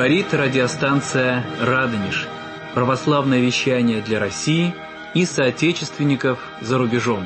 Говорит радиостанция «Радонеж». Православное вещание для России и соотечественников за рубежом.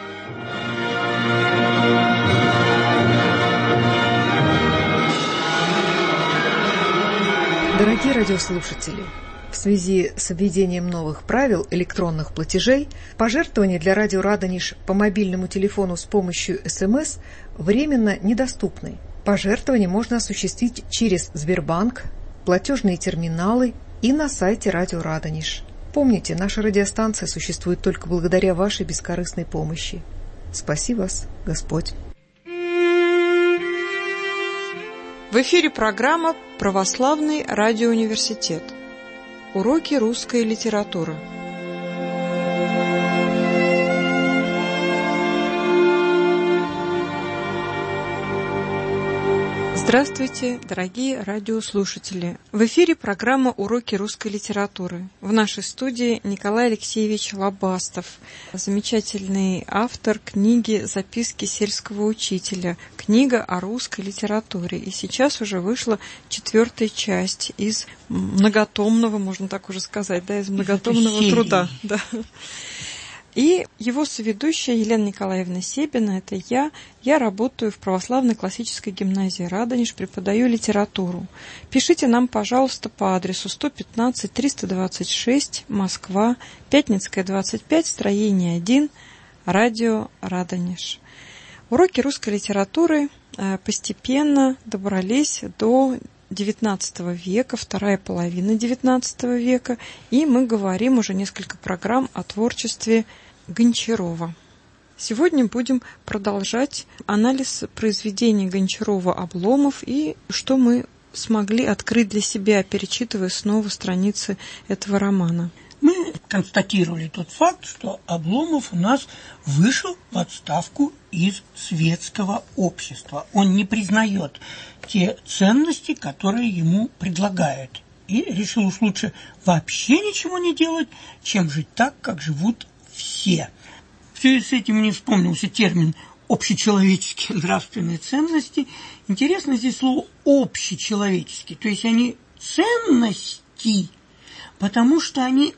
Дорогие радиослушатели, в связи с введением новых правил электронных платежей, пожертвования для радио «Радонеж» по мобильному телефону с помощью СМС временно недоступны. Пожертвования можно осуществить через Сбербанк, платежные терминалы и на сайте радио «Радонеж». Помните, наша радиостанция существует только благодаря вашей бескорыстной помощи. Спаси вас, Господь! В эфире программа «Православный радиоуниверситет». Уроки русской литературы. Здравствуйте, дорогие радиослушатели! В эфире программа «Уроки русской литературы». В нашей студии Николай Алексеевич Лобастов, замечательный автор книги «Записки сельского учителя», книга о русской литературе. И сейчас уже вышла 4-я часть из многотомного, можно так уже сказать, из многотомного труда. Да. И его соведущая Елена Николаевна Себина, это я. Я работаю в православной классической гимназии «Радонеж», преподаю литературу. Пишите нам, пожалуйста, по адресу 115-326, Москва, Пятницкая, 25, строение 1, радио «Радонеж». Уроки русской литературы постепенно добрались до XIX века, вторая половина XIX века, и мы говорим уже несколько программ о творчестве Гончарова. Сегодня будем продолжать анализ произведений Гончарова «Обломов» и что мы смогли открыть для себя, перечитывая снова страницы этого романа. Мы констатировали тот факт, что Обломов у нас вышел в отставку из светского общества. Он не признает те ценности, которые ему предлагают. И решил уж лучше вообще ничего не делать, чем жить так, как живут все. В связи с этим мне вспомнился термин «общечеловеческие нравственные ценности». Интересно здесь слово «общечеловеческие», то есть они ценности, потому что они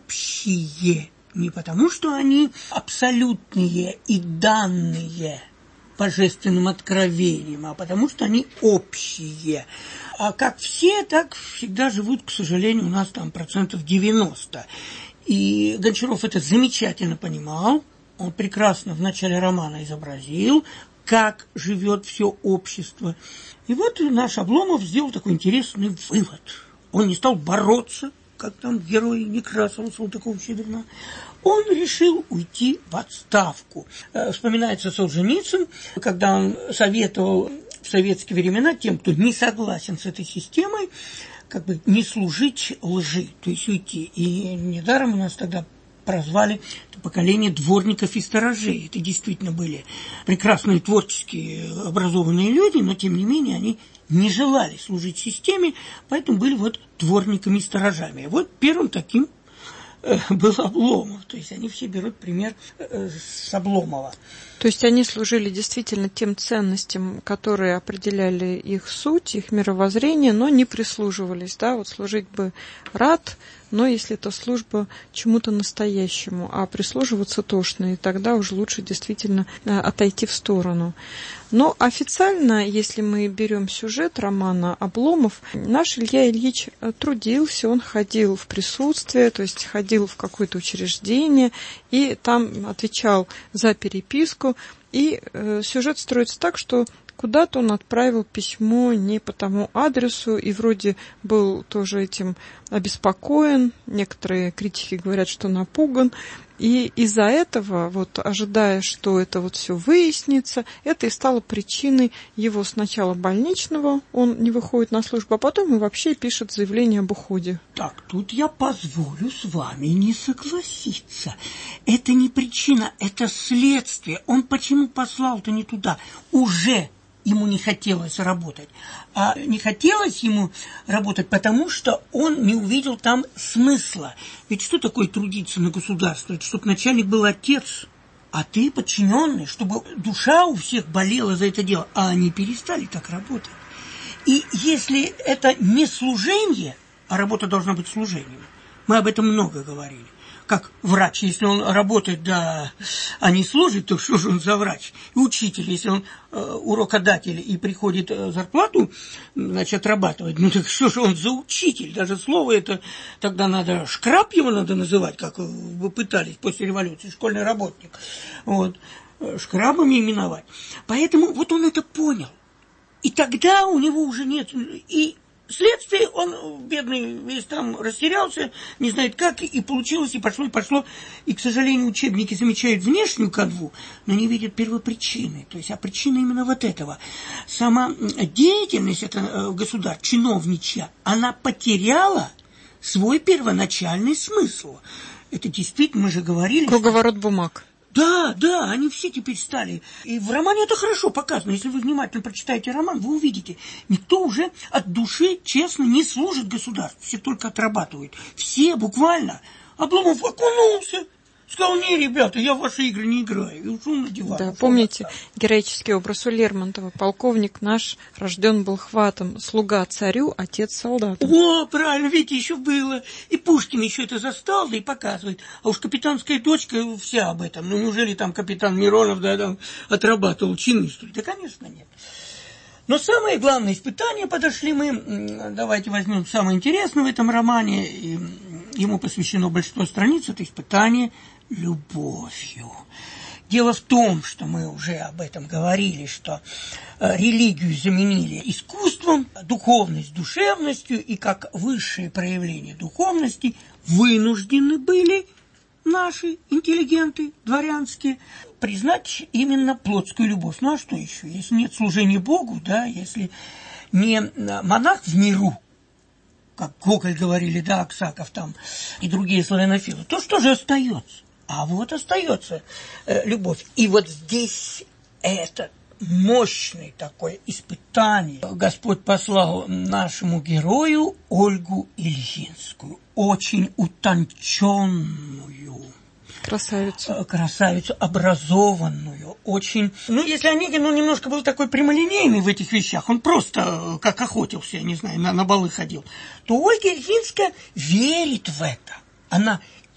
общие, не потому что они абсолютные и данные божественным откровением, а потому что они общие. А как все, так всегда живут, к сожалению, у нас там 90%. И Гончаров это замечательно понимал. Он прекрасно в начале романа изобразил, как живет все общество. И вот наш Обломов сделал такой интересный вывод. Он не стал бороться, как там герой Некрасова, Салтыкова-Щедрина. Он решил уйти в отставку. Вспоминается Солженицын, когда он советовал в советские времена тем, кто не согласен с этой системой, как бы не служить лжи, то есть уйти. И недаром у нас тогда прозвали это поколение дворников и сторожей. Это действительно были прекрасные творческие образованные люди, но тем не менее они не желали служить системе, поэтому были вот дворниками и сторожами. Вот первым таким был Обломов. То есть они все берут пример с Обломова. То есть они служили действительно тем ценностям, которые определяли их суть, их мировоззрение, но не прислуживались. Да? Вот служить бы рад, но если это служба чему-то настоящему, а прислуживаться тошно, и тогда уже лучше действительно отойти в сторону. Но официально, если мы берем сюжет романа «Обломов», наш Илья Ильич трудился, он ходил в присутствие, то есть ходил в какое-то учреждение, и там отвечал за переписку. И сюжет строится так, что куда-то он отправил письмо не по тому адресу и вроде был тоже этим обеспокоен. Некоторые критики говорят, что напуган. И из-за этого, вот, ожидая, что это вот все выяснится, это и стало причиной его сначала больничного, он не выходит на службу, а потом и вообще пишет заявление об уходе. Так, тут я позволю с вами не согласиться. Это не причина, это следствие. Он почему послал-то не туда? Уже ему не хотелось работать. А не хотелось ему работать, потому что он не увидел там смысла. Ведь что такое трудиться на государство? Это чтобы начальник был отец, а ты подчиненный, чтобы душа у всех болела за это дело. А они перестали так работать. И если это не служение, а работа должна быть служением, мы об этом много говорили. Как врач, если он работает, да, а не служит, то что же он за врач? И учитель, если он урокодатель и приходит зарплату, значит, отрабатывать, ну так что же он за учитель? Даже слово это тогда надо, шкраб его надо называть, как вы пытались после революции, школьный работник. Вот, шкрабами именовать. Поэтому вот он это понял. И тогда у него уже нет... И следствие, он, бедный, весь там растерялся, не знает как, и получилось, и пошло, и пошло. И, к сожалению, учебники замечают внешнюю канву, но не видят первопричины. То есть, а причина именно вот этого. Сама деятельность этого государства, чиновничья, она потеряла свой первоначальный смысл. Это действительно, мы же говорили... Круговорот бумаг. Да, да, они все теперь стали. И в романе это хорошо показано. Если вы внимательно прочитаете роман, вы увидите, никто уже от души, честно, не служит государству. Все только отрабатывают. Все буквально. Обломов окунулся. Сказал, не, ребята, я в ваши игры не играю. И ушел на диван. Да, помните героический образ у Лермонтова. Полковник наш рожден был хватом, слуга царю, отец солдату. О, правильно, видите, еще было. И Пушкин еще это застал, да и показывает. А уж капитанская дочка вся об этом. Ну, неужели там капитан Миронов, да, там отрабатывал чины, что ли? Да, конечно, нет. Но самое главное испытание подошли мы. Давайте возьмем самое интересное в этом романе. И ему посвящено большинство страниц. Это испытание любовью. Дело в том, что мы уже об этом говорили, что религию заменили искусством, духовность душевностью, и как высшее проявление духовности вынуждены были наши интеллигенты дворянские признать именно плотскую любовь. Ну а что еще? Если нет служения Богу, да, если не монах в миру, как Гоголь говорили, да, Аксаков там и другие славянофилы, то что же остается? А вот остается любовь. И вот здесь это мощное такое испытание. Господь послал нашему герою Ольгу Ильинскую, очень утонченную. Красавицу, образованную, очень... Ну, если Онегин, он немножко был такой прямолинейный в этих вещах, он просто как охотился, я не знаю, на балы ходил, то Ольга Ильинская верит в это. Она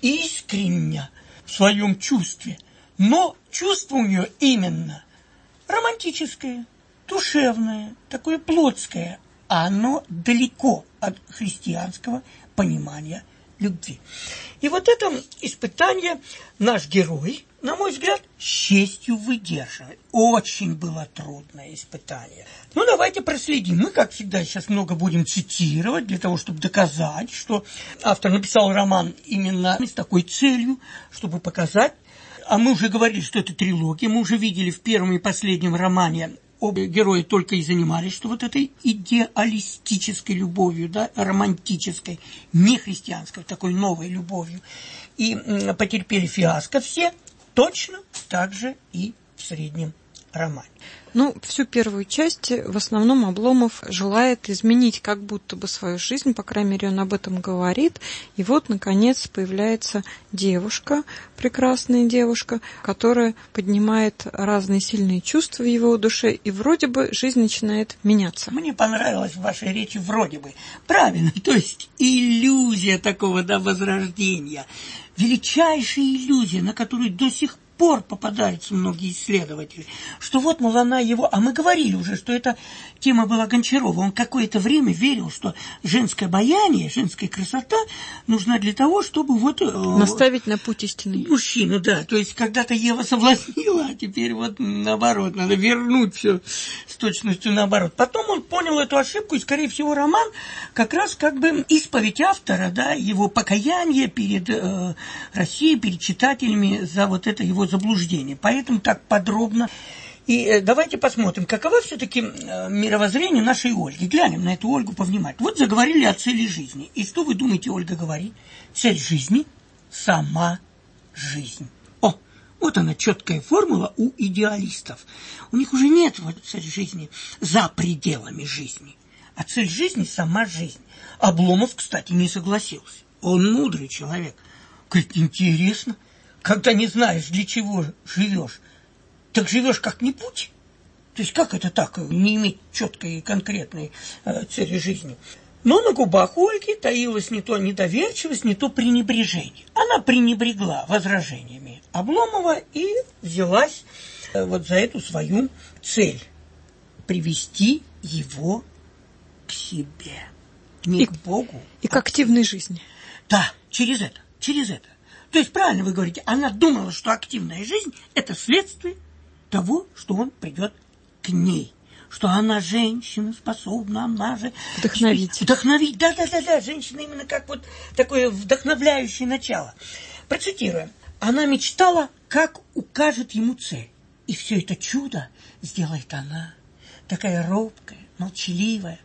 искренне в своем чувстве, но чувство у нее именно романтическое, душевное, такое плотское, а оно далеко от христианского понимания любви. И вот это испытание наш герой, на мой взгляд, с честью выдерживает. Очень было трудное испытание. Ну, давайте проследим. Мы, как всегда, сейчас много будем цитировать, для того, чтобы доказать, что автор написал роман именно с такой целью, чтобы показать. А мы уже говорили, что это трилогия. Мы уже видели в первом и последнем романе, оба герои только и занимались, что вот этой идеалистической любовью, да, романтической, не христианской, такой новой любовью. И потерпели фиаско все точно так же и в среднем романе. Ну, всю первую часть в основном Обломов желает изменить как будто бы свою жизнь, по крайней мере, он об этом говорит. И вот, наконец, появляется девушка, прекрасная девушка, которая поднимает разные сильные чувства в его душе, и вроде бы жизнь начинает меняться. Мне понравилось в вашей речи «вроде бы». Правильно, то есть иллюзия такого, да, возрождения. Величайшая иллюзия, на которую до сих пор попадаются многие исследователи, что вот, мол, она его... А мы говорили уже, что эта тема была Гончарова. Он какое-то время верил, что женское обаяние, женская красота нужна для того, чтобы вот... наставить на путь истинный. Мужчину, да. То есть когда-то Ева соблазнила, а теперь вот наоборот. Надо вернуть все с точностью наоборот. Потом он понял эту ошибку, и, скорее всего, роман как раз как бы исповедь автора, да, его покаяние перед Россией, перед читателями за вот это его заблуждение. Поэтому так подробно. И давайте посмотрим, каково все-таки мировоззрение нашей Ольги. Глянем на эту Ольгу повнимательнее. Вот заговорили о цели жизни. И что вы думаете, Ольга говорит? Цель жизни – сама жизнь. О, вот она, четкая формула у идеалистов. У них уже нет вот цели жизни за пределами жизни. А цель жизни – сама жизнь. Обломов, кстати, не согласился. Он мудрый человек. Говорит, интересно. Когда не знаешь, для чего живешь, так живешь как-нибудь. То есть как это так, не иметь четкой и конкретной цели жизни? Но на губах Ольги таилась не то недоверчивость, не то пренебрежение. Она пренебрегла возражениями Обломова и взялась вот за эту свою цель – привести его к себе, не к Богу. И к активной жизни. Да, через это. То есть, правильно вы говорите, она думала, что активная жизнь – это следствие того, что он придет к ней. Что она женщина, способна, она же... Вдохновить, да, женщина именно как вот такое вдохновляющее начало. Процитируем. Она мечтала, как укажет ему цель. И все это чудо сделает она, такая робкая, молчаливая.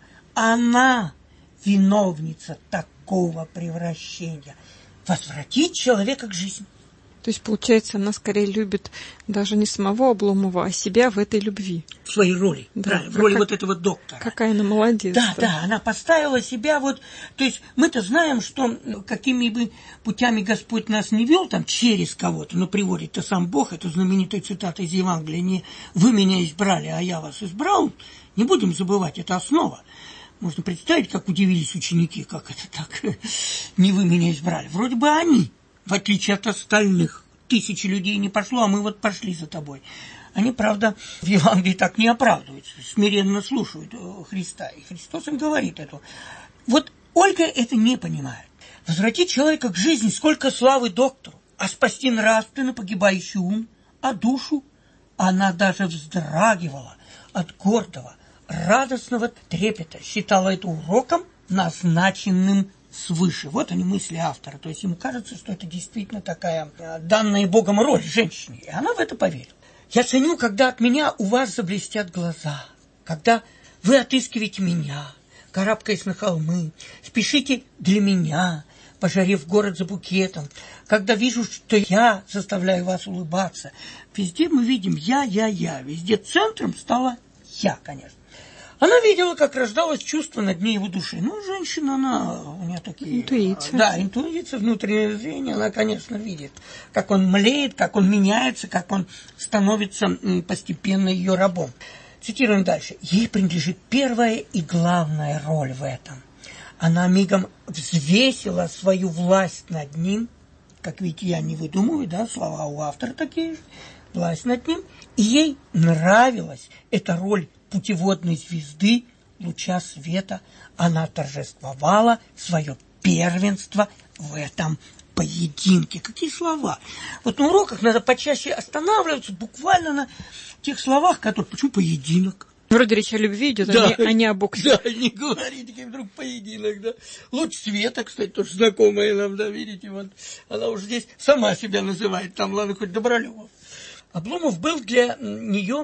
Она виновница такого превращения. Возвратить человека к жизни. То есть, получается, она скорее любит даже не самого Обломова, а себя в этой любви. В своей роли, да, в роли вот этого доктора. Какая она молодец. Да, она поставила себя вот... То есть мы-то знаем, что какими бы путями Господь нас не вел, там, через кого-то, но приводит-то сам Бог, это знаменитая цитата из Евангелия, не «вы меня избрали, а я вас избрал», не будем забывать, это основа. Можно представить, как удивились ученики, как это так, не вы меня избрали. Вроде бы они... В отличие от остальных, тысячи людей не пошло, а мы вот пошли за тобой. Они, правда, в Евангелии так не оправдываются, смиренно слушают Христа. И Христос им говорит это. Вот Ольга это не понимает. Возвратить человека к жизни, сколько славы доктору, а спасти нравственно погибающий ум, а душу она даже вздрагивала от гордого, радостного трепета, считала это уроком, назначенным свыше. Вот они мысли автора. То есть ему кажется, что это действительно такая данная Богом роль женщине. И она в это поверила. Я ценю, когда от меня у вас заблестят глаза, когда вы отыскиваете меня, карабкаясь на холмы, спешите для меня, пожарив город за букетом, когда вижу, что я заставляю вас улыбаться. Везде мы видим я. Везде центром стала я, конечно. Она видела, как рождалось чувство на дне его души. Ну, женщина, она у нее такие... Интуиция. Да, интуиция, внутреннее зрение, она, конечно, видит, как он млеет, как он меняется, как он становится постепенно ее рабом. Цитируем дальше. Ей принадлежит первая и главная роль в этом. Она мигом взвесила свою власть над ним, как ведь я не выдумываю, да, слова у автора такие же, власть над ним, и ей нравилась эта роль путеводной звезды, луча света. Она торжествовала свое первенство в этом поединке. Какие слова! Вот на уроках надо почаще останавливаться буквально на тех словах, которые... Почему поединок? Вроде речь о любви идет, да, а не о боксе. Да, не говорите, как вдруг поединок, да. Луч света, кстати, тоже знакомая нам, да, видите, вот. Она уже здесь сама себя называет, там, ладно, хоть Добролюбов. Обломов был для нее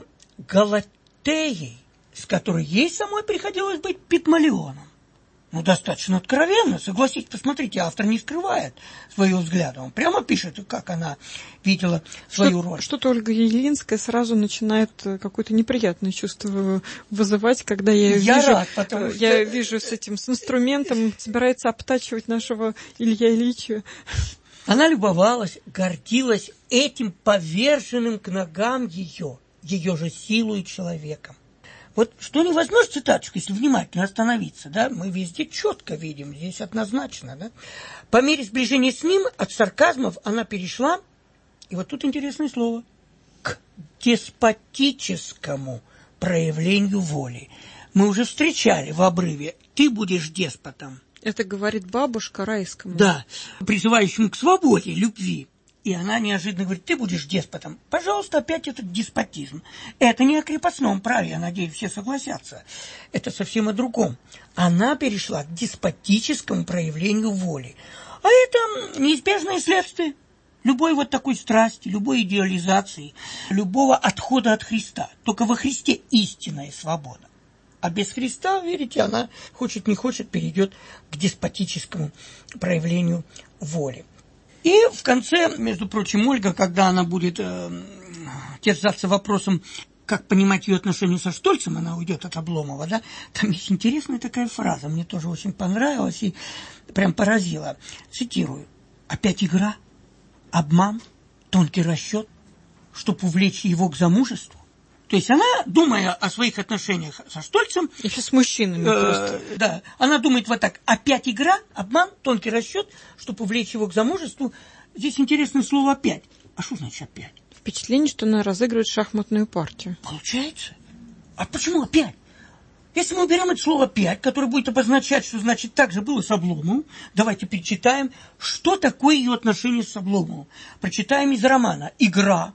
Галатеей, с которой ей самой приходилось быть Пигмалионом. Ну, достаточно откровенно, согласитесь, посмотрите, автор не скрывает своего взгляда. Он прямо пишет, как она видела свою роль. Что-то Ольга Елинская сразу начинает какое-то неприятное чувство вызывать, когда я вижу с этим, с инструментом, собирается обтачивать нашего Илья Ильича. Она любовалась, гордилась этим поверженным к ногам ее же силой человеком. Вот что невозможно, цитаточку, если внимательно остановиться, да, мы везде четко видим, здесь однозначно, да. По мере сближения с ним от сарказмов она перешла, и вот тут интересное слово, к деспотическому проявлению воли. Мы уже встречали в обрыве «ты будешь деспотом». Это говорит бабушка Райскому. Да, призывающему к свободе, любви. И она неожиданно говорит, ты будешь деспотом. Пожалуйста, опять этот деспотизм. Это не о крепостном праве, я надеюсь, все согласятся. Это совсем о другом. Она перешла к деспотическому проявлению воли. А это неизбежное следствие любой вот такой страсти, любой идеализации, любого отхода от Христа. Только во Христе истинная свобода. А без Христа, видите, она, хочет не хочет, перейдет к деспотическому проявлению воли. И в конце, между прочим, Ольга, когда она будет терзаться вопросом, как понимать ее отношения со Штольцем, она уйдет от Обломова, да, там есть интересная такая фраза, мне тоже очень понравилась и прям поразила. Цитирую. «Опять игра, обман, тонкий расчет, чтоб увлечь его к замужеству. То есть она, думая о своих отношениях со Штольцем... Еще с мужчинами просто. Да, она думает вот так. Опять игра, обман, тонкий расчет, чтобы увлечь его к замужеству. Здесь интересное слово «опять». А что значит «опять»? Впечатление, что она разыгрывает шахматную партию. Получается. А почему опять? Если мы уберем это слово «опять», которое будет обозначать, что значит так же было с Обломовым, давайте перечитаем, что такое ее отношение с Обломовым. Прочитаем из романа. Игра,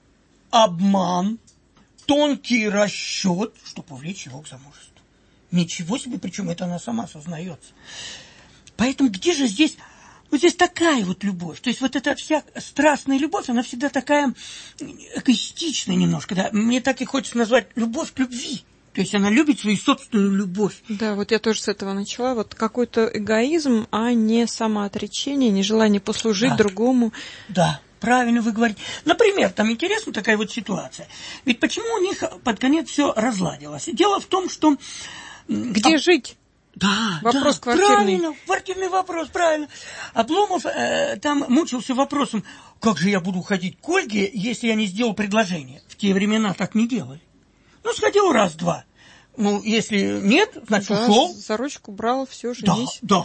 обман, тонкий расчет, чтобы увлечь его к замужеству. Ничего себе, причем это она сама сознается. Поэтому где же здесь... Вот здесь такая вот любовь. То есть вот эта вся страстная любовь, она всегда такая эгоистичная немножко. Да? Мне так и хочется назвать любовь к любви. То есть она любит свою собственную любовь. Да, вот я тоже с этого начала. Вот какой-то эгоизм, а не самоотречение, не желание послужить другому. Да, правильно вы говорите. Например, там интересна такая вот ситуация. Ведь почему у них под конец все разладилось? Дело в том, что... Где жить? Да, вопрос да, квартирный. Правильно, квартирный вопрос, правильно. Обломов там мучился вопросом, как же я буду ходить к Ольге, если я не сделал предложение. В те времена так не делали. Ну, сходил раз-два. Ну, если нет, значит, да, ушел. За ручку брал, все, женись. Да,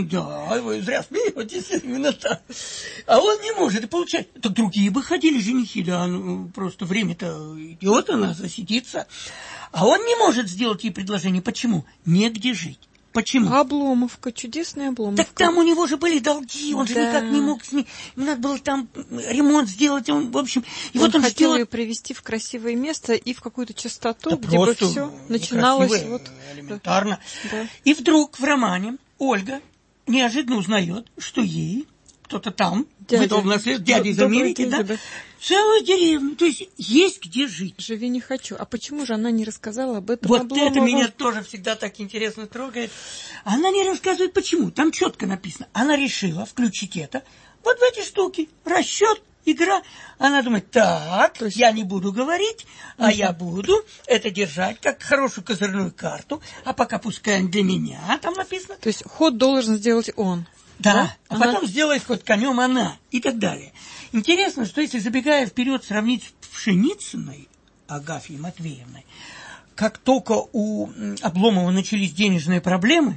вы зря смеетесь, именно так. А он не может, и получается. Так другие бы ходили, женихи, да, ну, просто время-то идет, она засидится. А он не может сделать ей предложение. Почему? Негде жить. Почему? Обломовка, чудесная Обломовка. Так там у него же были долги, он же никак не мог с ней. Надо было там ремонт сделать, он, в общем... И он вот хотел ее привести в красивое место и в какую-то чистоту, да, где бы все начиналось. Вот, элементарно. Да. И вдруг в романе Ольга неожиданно узнает, что ей кто-то там, дядя из Америки, да, целую деревню, то есть где жить. Живи не хочу. А почему же она не рассказала об этом Вот Обломову? это меня тоже всегда так интересно трогает. Она не рассказывает, почему. Там четко написано. Она решила включить это вот в эти штуки. Расчет, игра. Она думает, так, есть... я не буду говорить, а я буду это держать как хорошую козырную карту, а пока пускай для меня там написано. То есть ход должен сделать он. Да, а потом сделает ход конем она и так далее. Интересно, что если, забегая вперед, сравнить с Пшеницыной, Агафьей Матвеевной, как только у Обломова начались денежные проблемы,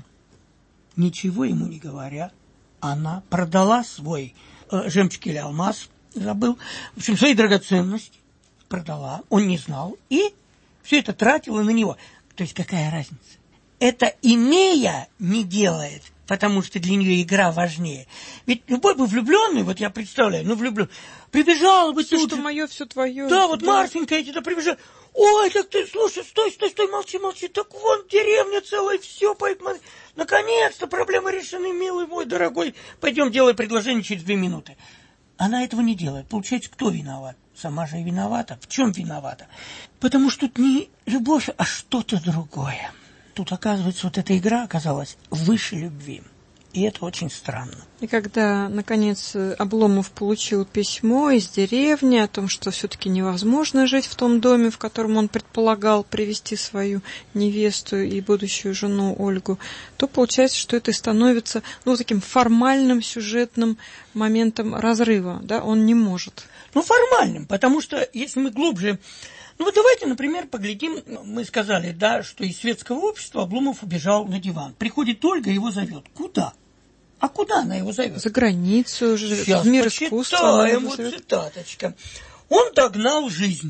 ничего ему не говоря, она продала свой жемчуг или алмаз, забыл, в общем, свои драгоценности продала, он не знал, и все это тратила на него. То есть какая разница? Это имея не делает, потому что для нее игра важнее. Ведь любой бы влюбленный, вот я представляю, влюблен, прибежал бы все, тут что мое, все твое. Да, вот Марфенька эти да прибежала. Ой, так ты, слушай, стой, молчи. Так вон деревня целая, все, поэтому... Наконец-то проблемы решены, милый мой дорогой. Пойдем, делай предложение через 2 минуты. Она этого не делает. Получается, кто виноват? Сама же и виновата. В чем виновата? Потому что тут не любовь, а что-то другое. Тут, оказывается, вот эта игра оказалась выше любви. И это очень странно. И когда, наконец, Обломов получил письмо из деревни о том, что все-таки невозможно жить в том доме, в котором он предполагал привести свою невесту и будущую жену Ольгу, то получается, что это и становится таким формальным сюжетным моментом разрыва. Да? Он не может. Формальным, потому что если мы глубже... вот давайте, например, поглядим, мы сказали, да, что из светского общества Обломов убежал на диван. Приходит Ольга, его зовет. Куда? А куда она его зовет? За границу, сейчас в мир искусства. Вот цитаточка. Он догнал жизнь.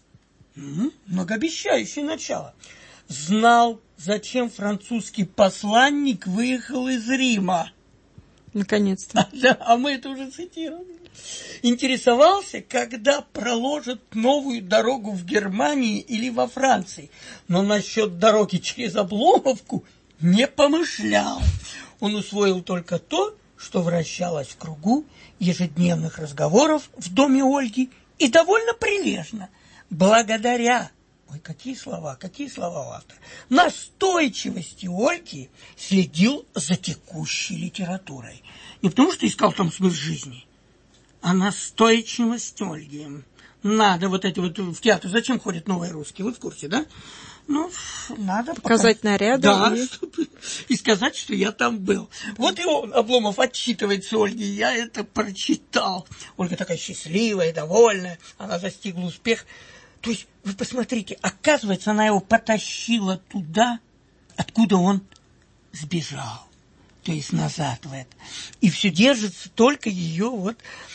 Многообещающее начало. Знал, зачем французский посланник выехал из Рима. Наконец-то. Да, а мы это уже цитировали. Интересовался, когда проложат новую дорогу в Германии или во Франции. Но насчет дороги через Обломовку не помышлял. Он усвоил только то, что вращалось в кругу ежедневных разговоров в доме Ольги и довольно прилежно. Благодаря, какие слова у автора, настойчивости Ольги следил за текущей литературой. Не потому, что искал там смысл жизни, а настойчивость Ольги. Надо вот эти вот в театр. Зачем ходят новые русские? Вы в курсе, да? Надо показать наряды. Да, и сказать, что я там был. Вот и он, Обломов, отчитывается Ольге. Я это прочитал. Ольга такая счастливая, довольная. Она достигла успеха. То есть, вы посмотрите, оказывается, она его потащила туда, откуда он сбежал. То есть назад в это. И все держится только ее вот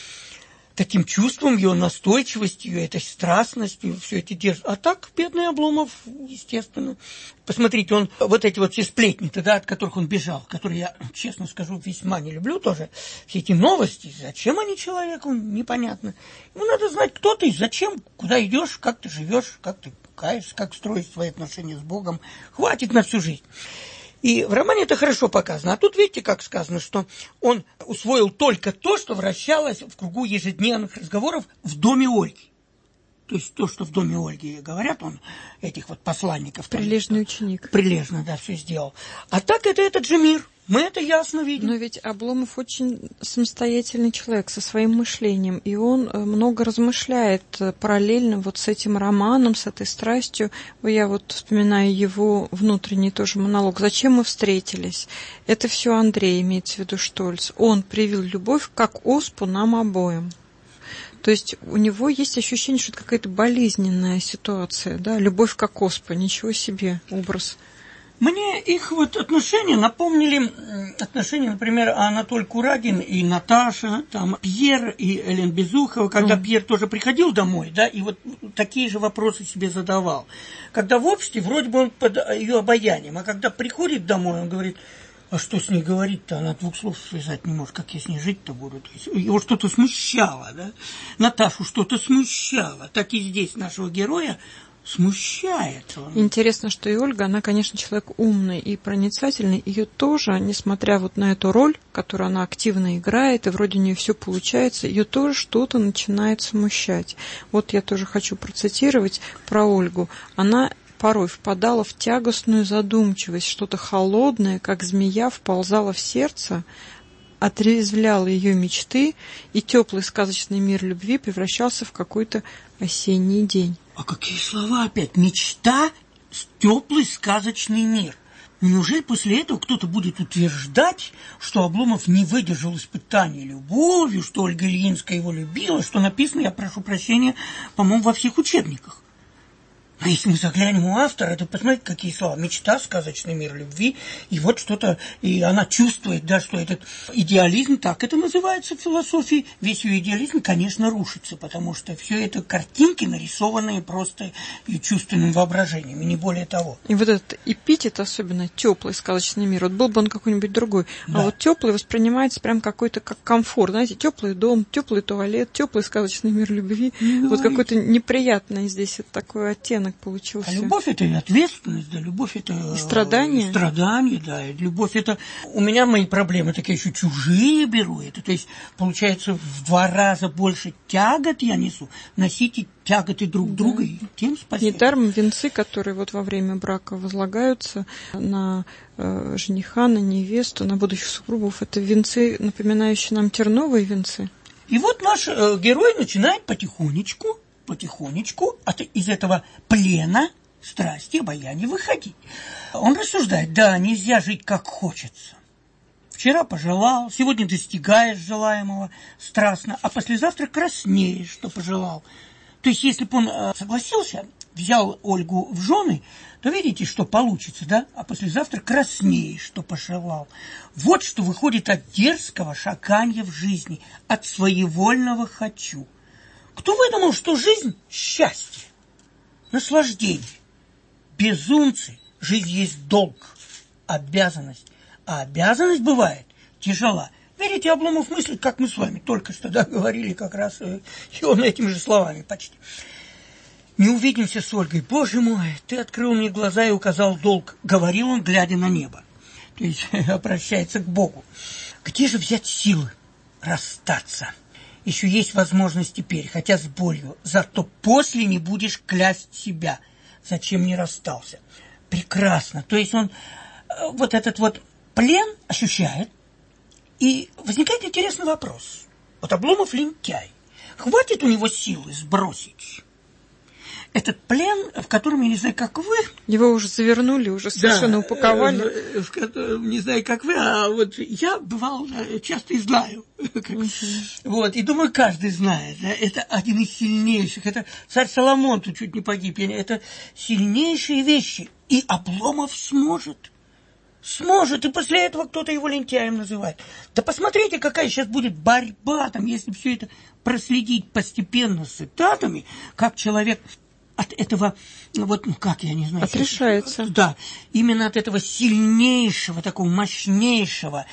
таким чувством, ее настойчивостью, ее этой страстностью, все это держит. А так, бедный Обломов, естественно. Посмотрите, он вот эти вот все сплетни, тогда, от которых он бежал, которые я, честно скажу, весьма не люблю тоже, все эти новости, зачем они человеку, непонятно. Ему надо знать, кто ты, зачем, куда идешь, как ты живешь, как ты каешься, как строишь свои отношения с Богом. Хватит на всю жизнь. И в романе это хорошо показано. А тут видите, как сказано, что он усвоил только то, что вращалось в кругу ежедневных разговоров в доме Ольги. То есть то, что в доме Ольги говорят, он этих вот посланников. Прилежный ученик. Прилежно, да, все сделал. А так это этот же мир. Мы это ясно видим. Но ведь Обломов очень самостоятельный человек со своим мышлением, и он много размышляет параллельно вот с этим романом, с этой страстью. Я вот вспоминаю его внутренний тоже монолог. «Зачем мы встретились?» Это все Андрей, имеется в виду Штольц. Он привил любовь как оспу нам обоим. То есть у него есть ощущение, что это какая-то болезненная ситуация, да, любовь как оспа, ничего себе образ. Мне их вот отношения напомнили отношения, например, Анатоль Курагин и Наташа, там Пьер и Элен Безухова, когда Пьер тоже приходил домой, да, и вот такие же вопросы себе задавал. Когда в обществе, вроде бы он под ее обаянием, а когда приходит домой, он говорит: а что с ней говорить-то? Она двух слов связать не может, как я с ней жить-то буду. То есть его что-то смущало, да, Наташу что-то смущало. Так и здесь нашего героя смущает он. Интересно, что и Ольга, она, конечно, человек умный и проницательный. Ее тоже, несмотря вот на эту роль, которую она активно играет, и вроде у нее все получается, ее тоже что-то начинает смущать. Вот я тоже хочу процитировать про Ольгу. Она порой впадала в тягостную задумчивость, что-то холодное, как змея, вползало в сердце, отрезвляла ее мечты, и теплый сказочный мир любви превращался в какой-то осенний день. А какие слова опять? Мечта, теплый сказочный мир. Неужели после этого кто-то будет утверждать, что Обломов не выдержал испытаний любовью, что Ольга Ильинская его любила, что написано, я прошу прощения, по-моему, во всех учебниках? А если мы заглянем у автора, то посмотрите, какие слова. Мечта, сказочный мир любви. И вот что-то, и она чувствует, да, что этот идеализм, так это называется в философии, весь ее идеализм, конечно, рушится, потому что все это картинки, нарисованные просто и чувственным воображением, и не более того. И вот этот эпитет, особенно теплый сказочный мир, вот был бы он какой-нибудь другой, да. А вот теплый воспринимается прям какой-то как комфорт, знаете, теплый дом, теплый туалет, теплый сказочный мир любви. Да. Вот какой-то неприятный здесь вот такой оттенок получился. А любовь — это и ответственность, да, любовь — это и страдания. Страдания, да, и любовь — это... У меня мои проблемы такие, еще чужие беру, это, то есть, получается, в 2 раза больше тягот я несу, носите тяготы друг друга, и тем спасибо. Недаром венцы, которые вот во время брака возлагаются на жениха, на невесту, на будущих супругов, это венцы, напоминающие нам терновые венцы. И вот наш герой начинает потихонечку из этого плена страсти, обаяния выходить. Он рассуждает: да, нельзя жить как хочется. Вчера пожелал, сегодня достигаешь желаемого страстно, а послезавтра краснеешь, что пожелал. То есть, если бы он согласился, взял Ольгу в жены, то видите, что получится, да? А послезавтра краснеешь, что пожелал. Вот что выходит от дерзкого шагания в жизни, от своевольного «хочу». Кто выдумал, что жизнь – счастье, наслаждение? Безумцы. Жизнь есть долг, обязанность. А обязанность бывает тяжела. Видите, Обломов мыслит, как мы с вами только что говорили, как раз и он этими же словами почти. Не увидимся с Ольгой. Боже мой, ты открыл мне глаза и указал долг, говорил он, глядя на небо. То есть обращается к Богу. Где же взять силы расстаться? Еще есть возможность теперь, хотя с болью. Зато после не будешь клясть себя. Зачем не расстался? Прекрасно. То есть он вот этот вот плен ощущает. И возникает интересный вопрос. Вот Обломов лентяй. Хватит у него силы сбросить? этот плен, в котором, я не знаю, как вы... Его уже завернули, уже совершенно упаковали. Не знаю, как вы, а вот я бывал часто и знаю. Вот, и думаю, каждый знает. Это один из сильнейших. Это царь Соломон тут чуть не погиб. Это сильнейшие вещи. И Обломов сможет. Сможет, и после этого кто-то его лентяем называет. Да посмотрите, какая сейчас будет борьба, там, если все это проследить постепенно с цитатами, как человек от этого, вот, ну как, я не знаю. Отрешается. Да, именно от этого сильнейшего, такого мощнейшего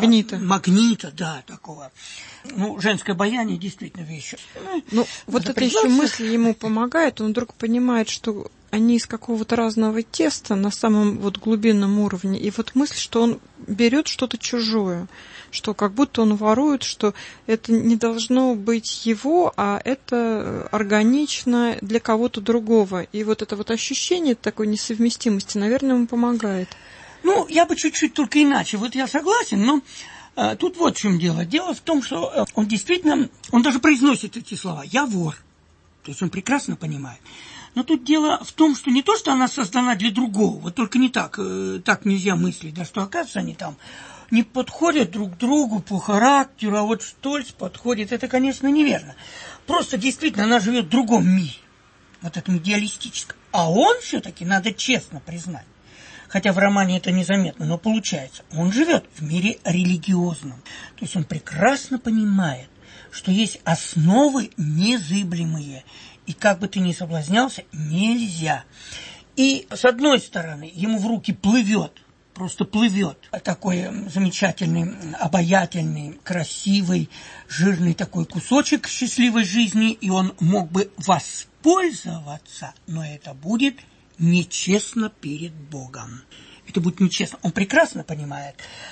магнита, да, такого. Ну, женское обаяние действительно вещь. Ну, вот эта еще мысль ему помогает, он вдруг понимает, что они из какого-то разного теста на самом вот глубинном уровне. И вот мысль, что он берет что-то чужое, что как будто он ворует, что это не должно быть его, а это органично для кого-то другого. И вот это вот ощущение такой несовместимости, наверное, ему помогает. Ну, я бы чуть-чуть только иначе. Вот я согласен, но тут вот в чем дело. Дело в том, что он действительно, он даже произносит эти слова «я вор». То есть он прекрасно понимает. Но тут дело в том, что не то, что она создана для другого, вот только не так, так нельзя мыслить, да, что, оказывается, они там не подходят друг к другу по характеру, а вот Штольц подходит, это, конечно, неверно. Просто действительно она живет в другом мире, вот этом идеалистическом. А он все-таки, надо честно признать, хотя в романе это незаметно, но получается, он живет в мире религиозном. То есть он прекрасно понимает, что есть основы незыблемые, и как бы ты ни соблазнялся, нельзя. И, с одной стороны, ему в руки плывет, просто плывет такой замечательный, обаятельный, красивый, жирный такой кусочек счастливой жизни, и он мог бы воспользоваться, но это будет нечестно перед Богом. Это будет нечестно. Он прекрасно понимает.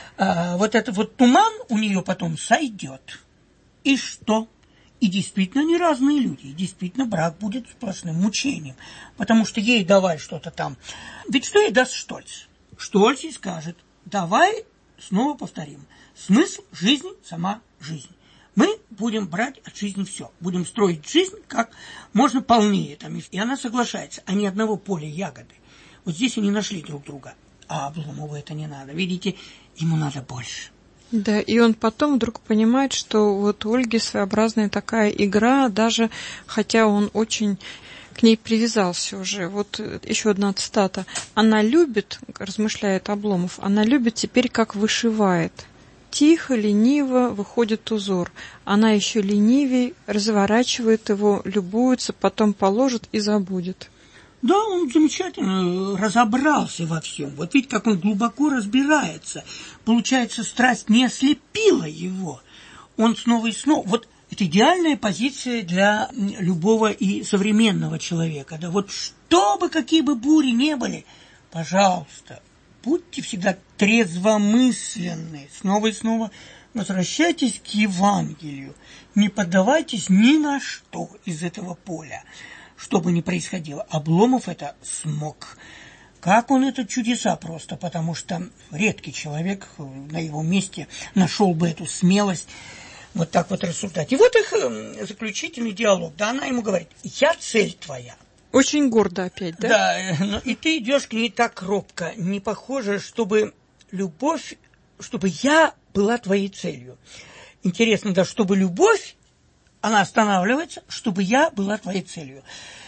Вот этот вот туман у нее потом сойдет. И что? И действительно они разные люди, и действительно брак будет сплошным мучением, потому что ей давай что-то там. Ведь что ей даст Штольц? Штольц ей скажет, давай снова повторим, смысл жизни – сама жизнь. Мы будем брать от жизни все, будем строить жизнь как можно полнее. Там, и она соглашается, а ни одного поля ягоды. Вот здесь они нашли друг друга, а Обломову это не надо. Видите, ему надо больше. Да, и он потом вдруг понимает, что вот у Ольги своеобразная такая игра, даже хотя он очень к ней привязался уже. Вот еще одна цитата. «Она любит, — размышляет Обломов, — она любит теперь, как вышивает. Тихо, лениво выходит узор. Она еще ленивей, разворачивает его, любуется, потом положит и забудет». Да, он замечательно разобрался во всем. Вот видите, как он глубоко разбирается. Получается, страсть не ослепила его. Он снова и снова... Вот это идеальная позиция для любого и современного человека. Да вот что бы, какие бы бури не были, пожалуйста, будьте всегда трезвомысленны. Снова и снова возвращайтесь к Евангелию. Не поддавайтесь ни на что из этого поля. Что бы ни происходило, Обломов это смог. Как он это чудеса просто, потому что редкий человек на его месте нашел бы эту смелость вот так вот рассуждать. И вот их заключительный диалог. Да, она ему говорит, я цель твоя. Очень гордо опять, да? Да, но и ты идешь к ней так робко. Не похоже, чтобы любовь, чтобы я была твоей целью. Интересно, да, чтобы любовь, она останавливается, чтобы я была твоей целью.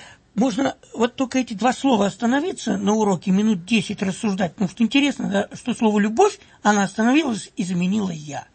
Можно вот только эти два слова остановиться на уроке, минут 10 рассуждать, потому что интересно, да, что слово «любовь», она остановилась и заменила «я».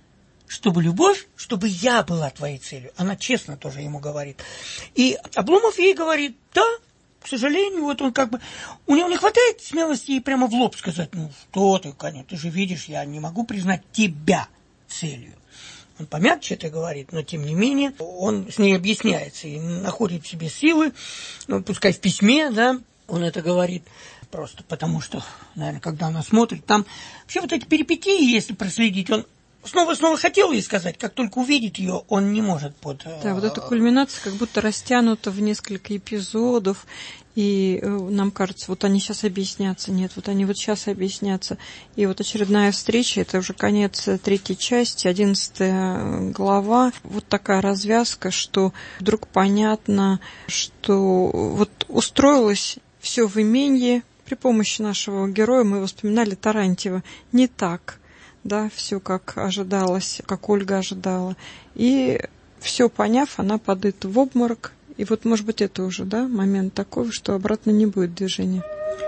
Чтобы любовь, чтобы я была твоей целью. Она честно тоже ему говорит. И Обломов ей говорит, да, к сожалению, вот он как бы... У него не хватает смелости ей прямо в лоб сказать, ну что ты, конечно, ты же видишь, я не могу признать тебя целью. Он помягче это говорит, но тем не менее он с ней объясняется и находит в себе силы, ну, пускай в письме, да, он это говорит, просто потому что, наверное, когда она смотрит, там вообще вот эти перипетии, если проследить, он снова хотел ей сказать, как только увидит ее, он не может Да, вот эта кульминация как будто растянута в несколько эпизодов, и нам кажется, вот они сейчас объяснятся, нет, вот они вот сейчас объяснятся. И вот очередная встреча, это уже конец 3-й части, 11 глава, вот такая развязка, что вдруг понятно, что вот устроилось все в имении при помощи нашего героя, мы его вспоминали, Тарантьева, не так. Да, все как ожидалось, как Ольга ожидала. И все поняв, она падает в обморок. И вот, может быть, это уже, да, момент такой, что обратно не будет движения.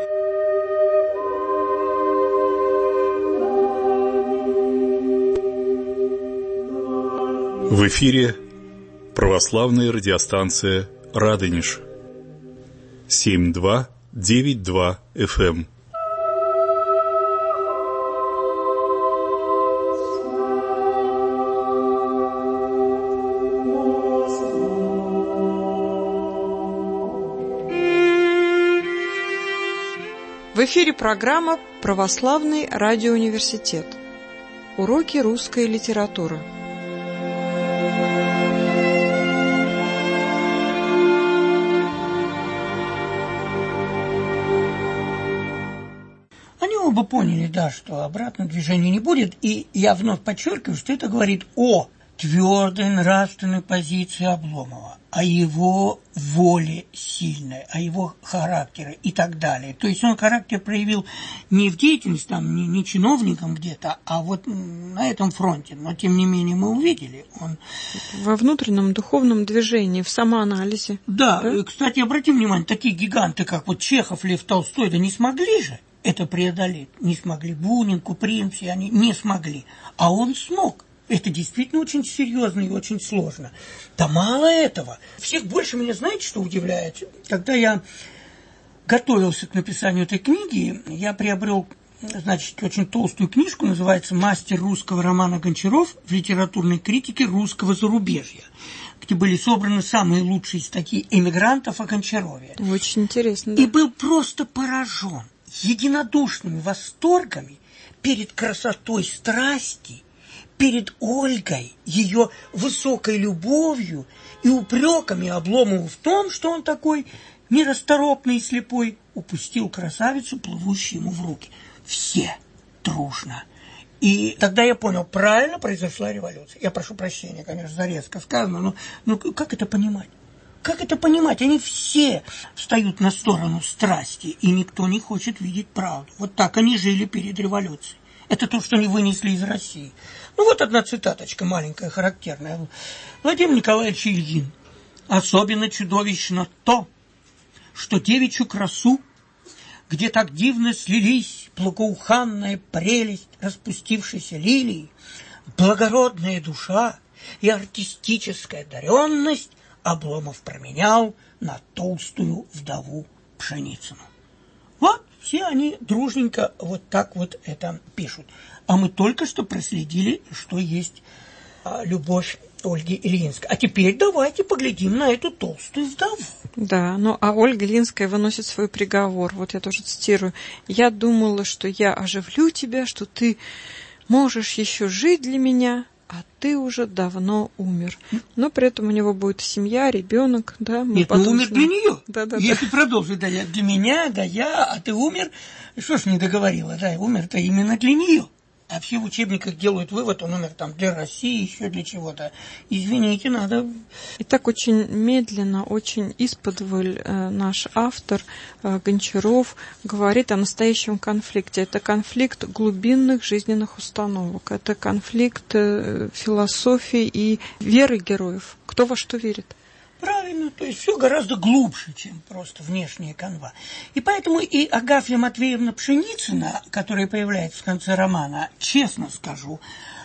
В эфире православная радиостанция «Радонеж». 7292 FM. В эфире программа «Православный радиоуниверситет». Уроки русской литературы. Они оба поняли, да, что обратного движения не будет, и я вновь подчеркиваю, что это говорит о твердой нравственной позиции Обломова, о его воле сильной, о его характере и так далее. То есть он характер проявил не в деятельности, там, не чиновником где-то, а вот на этом фронте. Но, тем не менее, мы увидели. Он... Во внутреннем духовном движении, в самоанализе. Да, кстати, обрати внимание, такие гиганты, как вот Чехов, Лев Толстой, да не смогли же это преодолеть. Не смогли Бунин, Куприн, все они не смогли. А он смог. Это действительно очень серьезно и очень сложно. Да мало этого. Всех больше меня, знаете, что удивляет? Когда я готовился к написанию этой книги, я приобрел, значит, очень толстую книжку, называется «Мастер русского романа Гончаров в литературной критике русского зарубежья», где были собраны самые лучшие статьи эмигрантов о Гончарове. Очень интересно. Да? И был просто поражен единодушными восторгами перед красотой страсти, перед Ольгой, ее высокой любовью и упреками Обломову в том, что он такой нерасторопный и слепой, упустил красавицу, плывущую ему в руки. Все дружно. И тогда я понял, правильно произошла революция. Я прошу прощения, конечно, за резко сказано, но как это понимать? Как это понимать? Они все встают на сторону страсти, и никто не хочет видеть правду. Вот так они жили перед революцией. Это то, что они вынесли из России. Ну, вот одна цитаточка маленькая, характерная. Владимир Николаевич Ильин. Особенно чудовищно то, что девичью красу, где так дивно слились благоуханная прелесть распустившейся лилии, благородная душа и артистическая одаренность, Обломов променял на толстую вдову Пшеницыну. Вот все они дружненько вот так вот это пишут. А мы только что проследили, что есть любовь Ольги Ильинской. А теперь давайте поглядим на эту толстую вдову. Да, ну а Ольга Ильинская выносит свой приговор. Вот я тоже цитирую. «Я думала, что я оживлю тебя, что ты можешь еще жить для меня, а ты уже давно умер». Но при этом у него будет семья, ребенок, да? Нет, он умер для нее. Да. Если продолжить, да, для меня, да я, а ты умер. Что ж не договорила, да, умер-то именно для нее. А все в учебниках делают вывод, он умер там для России, еще для чего-то. Извините, надо... И так очень медленно, очень исподволь наш автор Гончаров говорит о настоящем конфликте. Это конфликт глубинных жизненных установок, это конфликт философии и веры героев. Кто во что верит? Правильно, то есть все гораздо глубже, чем просто внешняя канва. И поэтому и Агафья Матвеевна Пшеницына, которая появляется в конце романа, честно скажу,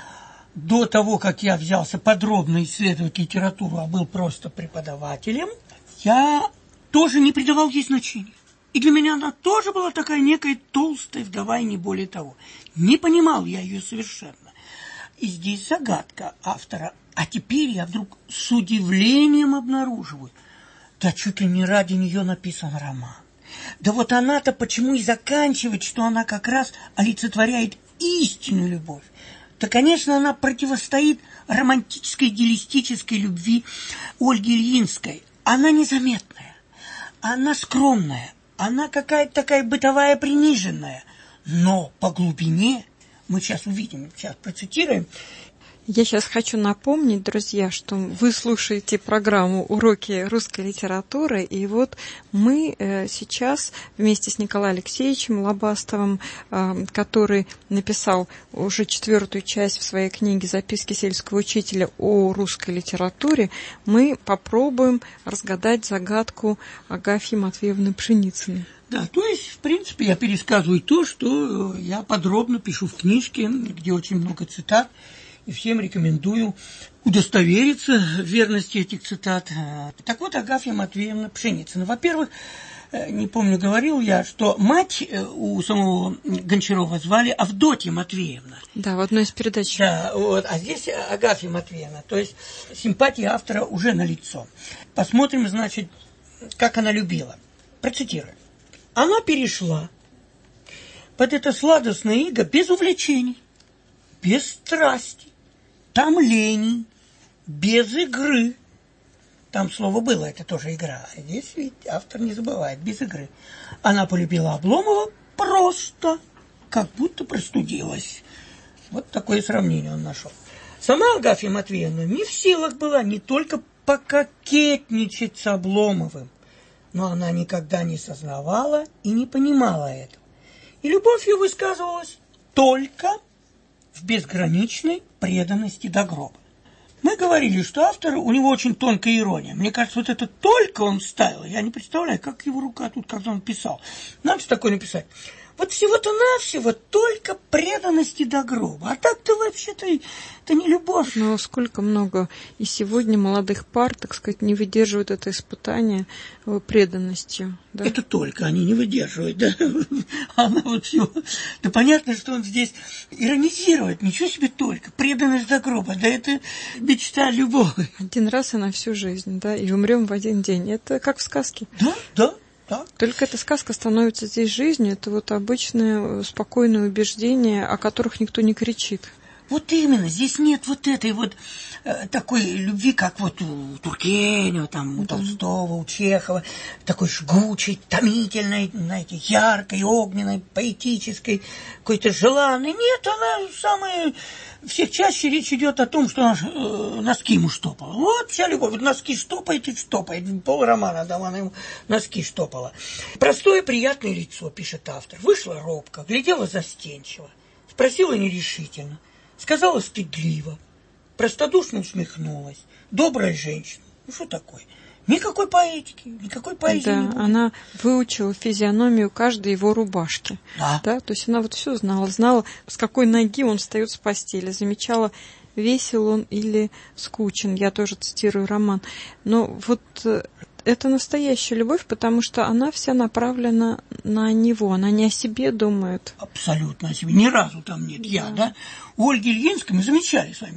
до того, как я взялся подробно исследовать литературу, а был просто преподавателем, я тоже не придавал ей значения. И для меня она тоже была такая некая толстая вдова, и не более того. Не понимал я ее совершенно. И здесь загадка автора. А теперь я вдруг с удивлением обнаруживаю, да чуть ли не ради нее написан роман. Да вот она-то почему и заканчивает, что она как раз олицетворяет истинную любовь. то, конечно, она противостоит романтической идеалистической любви Ольги Ильинской. Она незаметная, она скромная, она какая-то такая бытовая, приниженная. Но по глубине, мы сейчас увидим, сейчас процитируем. Я сейчас хочу напомнить, друзья, что вы слушаете программу «Уроки русской литературы», и вот мы сейчас вместе с Николаем Алексеевичем Лобастовым, который написал уже 4-ю часть в своей книге «Записки сельского учителя о русской литературе», мы попробуем разгадать загадку Агафьи Матвеевны Пшеницыной. Да, то есть, в принципе, я пересказываю то, что я подробно пишу в книжке, где очень много цитат. И всем рекомендую удостовериться в верности этих цитат. Так вот, Агафья Матвеевна Пшеницына. Во-первых, не помню, говорил я, что мать у самого Гончарова звали Авдотья Матвеевна. Да, в одной из передач. Да, вот, а здесь Агафья Матвеевна. То есть симпатия автора уже налицо. Посмотрим, значит, как она любила. Процитирую. Она перешла под это сладостное иго без увлечений, без страсти, томлений, без игры. Там слово было, это тоже игра. А здесь ведь автор не забывает, без игры. Она полюбила Обломова просто, как будто простудилась. Вот такое сравнение он нашел. Сама Агафья Матвеевна не в силах была не только пококетничать с Обломовым, но она никогда не сознавала и не понимала этого. И любовь ее высказывалась только в безграничной преданности до гроба. Мы говорили, что автор, у него очень тонкая ирония. Мне кажется, вот это только он вставил. Я не представляю, как его рука тут, когда он писал. Надо же такое написать. Вот всего-то навсего только преданности до гроба. А так-то вообще-то это не любовь. Но сколько много и сегодня молодых пар, так сказать, не выдерживают это испытание преданностью. Да? Это только они не выдерживают, да. Она вот все. Да понятно, что он здесь иронизирует. Ничего себе только. Преданность до гроба. Да это мечта любовь. Один раз и на всю жизнь, да, и умрем в один день. Это как в сказке. Да, да. Так. Только эта сказка становится здесь жизнью, это вот обычное спокойное убеждение, о которых никто не кричит. Вот именно, здесь нет вот этой вот такой любви, как вот у Тургенева, там, у Толстого, у Чехова, такой жгучей, томительной, знаете, яркой, огненной, поэтической, какой-то желанной. Нет, она самая... Всех чаще речь идет о том, что она носки ему штопала. Вот вся любовь. Вот носки штопает и штопает. Полромана дала, она ему носки штопала. Простое приятное лицо, пишет автор. Вышла робко, глядела застенчиво, спросила нерешительно, сказала стыдливо, простодушно усмехнулась. Добрая женщина. Ну что такое? Никакой поэтики, никакой поэзии. Да, не будет. она выучила физиономию каждой его рубашки. Да. Да, то есть она вот все знала, с какой ноги он встает с постели, замечала, весел он или скучен. Я тоже цитирую роман. Но вот это настоящая любовь, потому что она вся направлена на него, она не о себе думает. Абсолютно о себе. Ни разу там нет я, да? У Ольги Ильинской мы замечали с вами.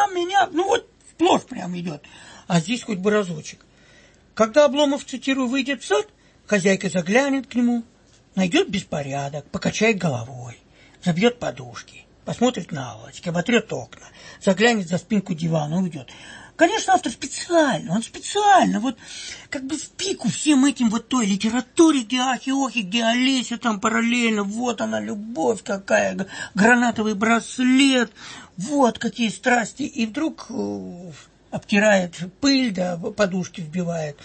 Ну вот сплошь прям идет. А здесь хоть бы разочек. Когда Обломов, цитирую, выйдет в сад, хозяйка заглянет к нему, найдет беспорядок, покачает головой, забьет подушки, посмотрит на наволочки, оботрет окна, заглянет за спинку дивана, уйдет. Конечно, автор специально, вот как бы в пику всем этим вот той литературе, где ахи-охи, где Олеся там параллельно, вот она любовь какая, гранатовый браслет, вот какие страсти, и вдруг... обтирает пыль, да, подушки вбивает.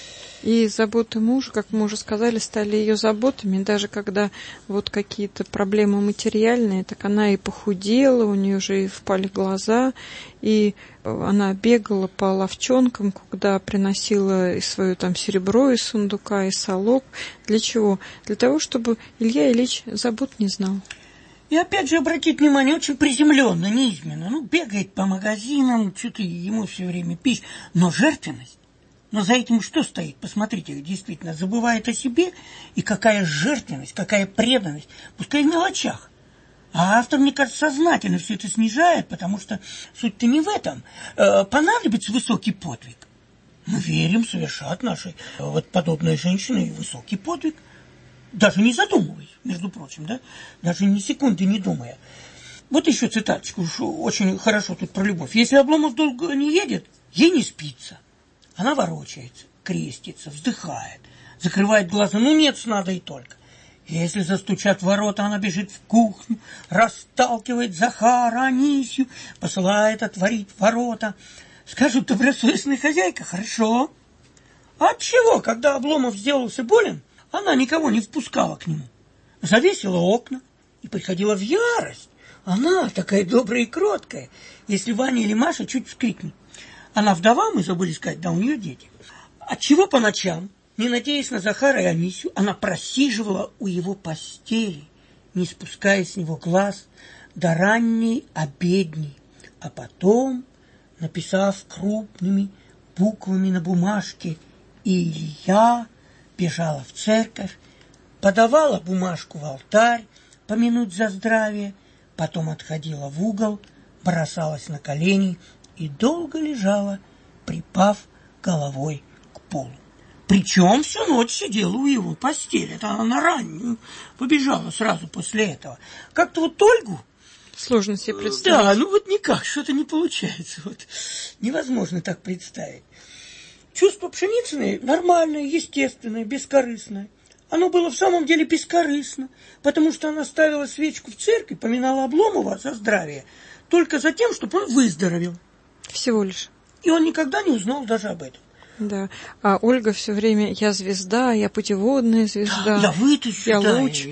И заботы мужа, как мы уже сказали, стали ее заботами. Даже когда вот какие-то проблемы материальные, так она и похудела, у нее уже и впали глаза, и она бегала по лавчонкам, когда приносила и свое там серебро из сундука, и солог. Для чего? Для того, чтобы Илья Ильич забот не знал. И опять же, обратить внимание, очень приземленно, низменно. Ну, бегает по магазинам, что-то ему все время пища. Но жертвенность. Но за этим что стоит? Посмотрите, действительно, забывает о себе. И какая жертвенность, какая преданность. Пускай в мелочах. А автор, мне кажется, сознательно все это снижает, потому что суть-то не в этом. Понадобится высокий подвиг. Мы верим, совершат наши вот подобные женщины высокий подвиг. Даже не задумываясь, между прочим, да? Даже ни секунды не думая. Вот еще цитаточку, очень хорошо тут про любовь. Если Обломов долго не едет, ей не спится. Она ворочается, крестится, вздыхает, закрывает глаза. Ну, нет сна, да и только. Если застучат в ворота, она бежит в кухню, расталкивает Захара, Анисью, посылает отворить ворота. Скажут: добросовестная хозяйка, хорошо. А отчего, когда Обломов сделался болен, она никого не впускала к нему? Завесила окна и приходила в ярость. Она такая добрая и кроткая, если Ваня или Маша чуть вскрикнет. Она вдова, мы забыли сказать, да, у нее дети. Отчего по ночам, не надеясь на Захара и Анисью, она просиживала у его постели, не спуская с него глаз до ранней обедни, а потом, написав крупными буквами на бумажке «Илья», бежала в церковь, подавала бумажку в алтарь, помянуть за здравие, потом отходила в угол, бросалась на колени и долго лежала, припав головой к полу. Причем всю ночь сидела у его постели. Это она на раннюю побежала сразу после этого. Как-то вот Ольгу... Сложно себе представить. Да, ну вот никак, что-то не получается. Вот. Невозможно так представить. Чувство Пшеницыной нормальное, естественное, бескорыстное. Оно было в самом деле бескорыстно, потому что она ставила свечку в церкви, поминала Обломова за здравие, только за тем, чтобы он выздоровел. Всего лишь. И он никогда не узнал даже об этом. Да. А Ольга все время: я звезда, я путеводная звезда. Да, я вытащу, я да, луч.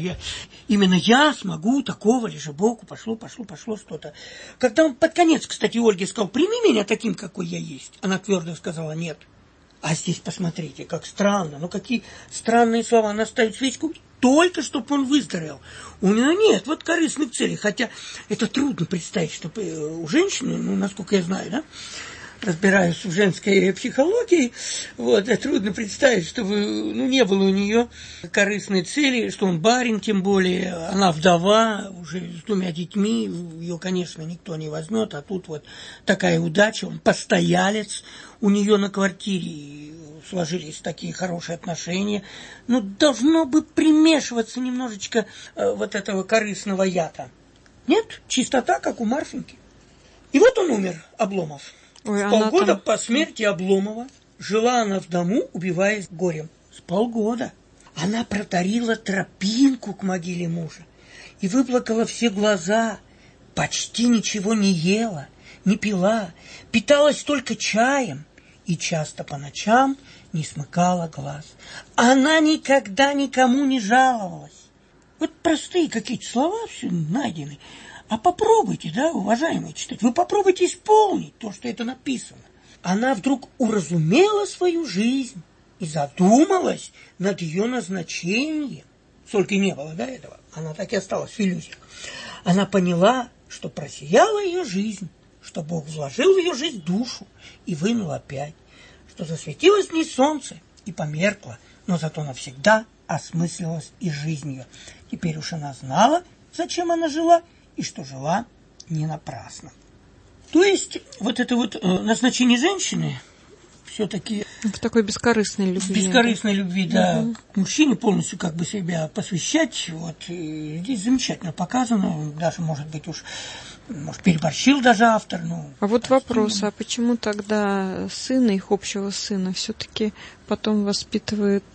Именно я смогу такого лежебоку, пошло что-то. Когда он под конец, кстати, Ольге сказал: прими меня таким, какой я есть, она твердо сказала: нет. А здесь посмотрите, как странно, ну какие странные слова. Она ставит свечку только, чтобы он выздоровел. У нее нет вот корыстных целей, хотя это трудно представить, чтобы у женщины, ну, насколько я знаю, да, разбираюсь в женской психологии, вот, трудно представить, чтобы, ну, не было у нее корыстной цели, что он барин, тем более, она вдова, уже с 2 детьми, ее, конечно, никто не возьмет, а тут вот такая удача, он постоялец, у нее на квартире сложились такие хорошие отношения, ну, должно бы примешиваться немножечко вот этого корыстного яда. Нет, чистота, как у Марфиньки. И вот он умер, Обломов. Ой, с полгода там... по смерти Обломова жила она в дому, убиваясь горем. С полгода. Она протарила тропинку к могиле мужа и выплакала все глаза, почти ничего не ела, не пила, питалась только чаем и часто по ночам не смыкала глаз. Она никогда никому не жаловалась. Вот простые какие-то слова все найдены. А попробуйте, да, уважаемые читатели, вы попробуйте исполнить то, что это написано. Она вдруг уразумела свою жизнь и задумалась над ее назначением. Сколько не было до этого, она так и осталась в иллюзиях. Она поняла, что просияла ее жизнь, что Бог вложил в ее жизнь душу и вынул опять, что засветилось в ней солнце и померкло, но зато навсегда осмыслилась и жизнь ее. Теперь уж она знала, зачем она жила, и что жила не напрасно. То есть вот это вот назначение женщины все-таки... В такой бескорыстной любви. В бескорыстной любви, да, к мужчине полностью как бы себя посвящать. Вот, и здесь замечательно показано, даже, может быть, может, переборщил даже автор. Ну, а вот вопрос, а почему тогда сына, их общего сына, все-таки потом воспитывает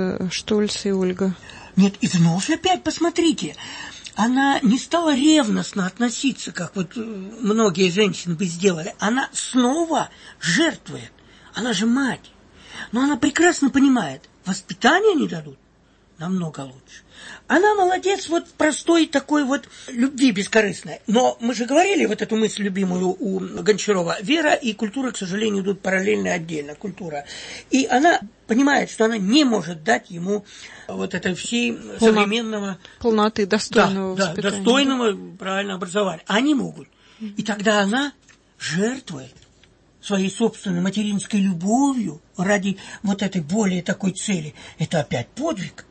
Штольц и Ольга? Нет, и вновь опять посмотрите, она не стала ревностно относиться, как вот многие женщины бы сделали. Она снова жертвует. Она же мать. Но она прекрасно понимает, воспитание не дадут намного лучше. Она молодец, вот простой такой вот любви бескорыстной. Но мы же говорили вот эту мысль любимую у Гончарова. Вера и культура, к сожалению, идут параллельно отдельно. Культура. И она понимает, что она не может дать ему вот это всей современного... Полноты, достойного воспитания. Да, достойного, правильно, образования. Они могут. И тогда она жертвует своей собственной материнской любовью ради вот этой более такой цели. Это опять подвиг.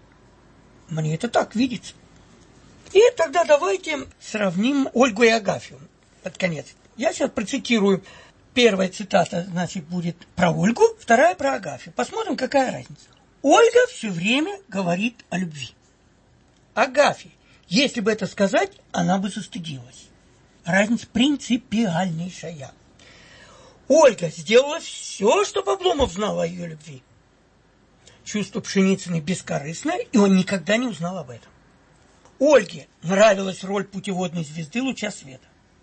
Мне это так видится. И тогда давайте сравним Ольгу и Агафью под конец. Я сейчас процитирую. Первая цитата, значит, будет про Ольгу, вторая про Агафью. Посмотрим, какая разница. Ольга все время говорит о любви. Агафье Если бы это сказать, она бы застыдилась. Разница принципиальнейшая. Ольга сделала все, чтобы Обломов знал о ее любви. Чувство Пшеницыной бескорыстное, и он никогда не узнал об этом. Ольге нравилась роль путеводной звезды луча света.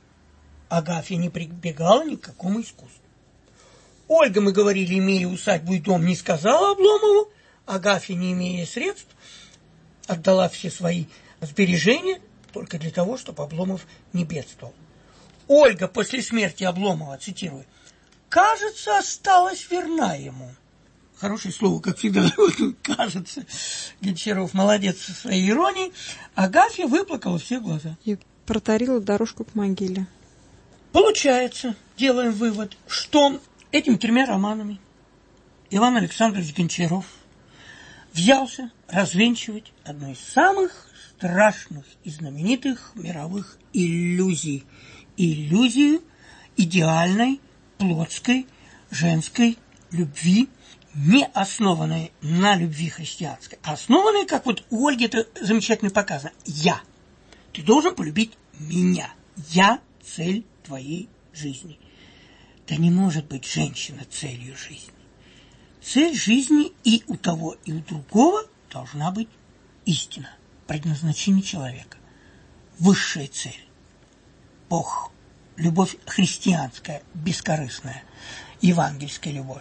Агафья не прибегала ни к какому искусству. Ольга, мы говорили, имея усадьбу и дом, не сказала Обломову. Агафья, не имея средств, отдала все свои сбережения только для того, чтобы Обломов не бедствовал. Ольга после смерти Обломова, цитирую, «кажется, осталась верна ему». Хорошее слово, как всегда, кажется. Гончаров молодец со своей иронией. Агафья выплакала все глаза. И протарила дорожку к могиле. Получается, делаем вывод, что этими 3 романами Иван Александрович Гончаров взялся развенчивать одну из самых страшных и знаменитых мировых иллюзий. Иллюзию идеальной, плотской, женской любви, не основанной на любви христианской, а основанной, как вот у Ольги это замечательно показано, «я». Ты должен полюбить меня. Я – цель твоей жизни. Да не может быть женщина целью жизни. Цель жизни и у того, и у другого должна быть истина, предназначение человека. Высшая цель. Бог. Любовь христианская, бескорыстная, евангельская любовь.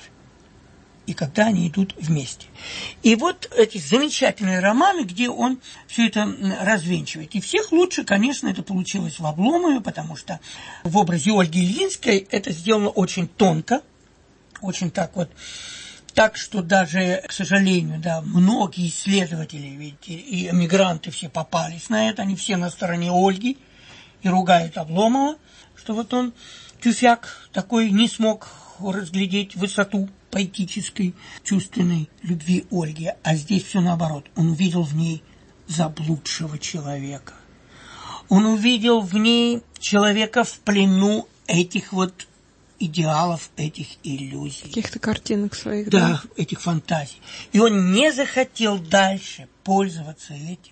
И когда они идут вместе. И вот эти замечательные романы, где он все это развенчивает. И всех лучше, конечно, это получилось в Обломове, потому что в образе Ольги Ильинской это сделано очень тонко, очень так вот, так что даже, к сожалению, да, многие исследователи, ведь и эмигранты все попались на это, они все на стороне Ольги и ругают Обломова, что вот он, тюфяк такой, не смог разглядеть высоту поэтической, чувственной любви Ольги. А здесь все наоборот. Он увидел в ней заблудшего человека. Он увидел в ней человека в плену этих вот идеалов, этих иллюзий. Каких-то картинок своих. Да, этих фантазий. И он не захотел дальше пользоваться этим.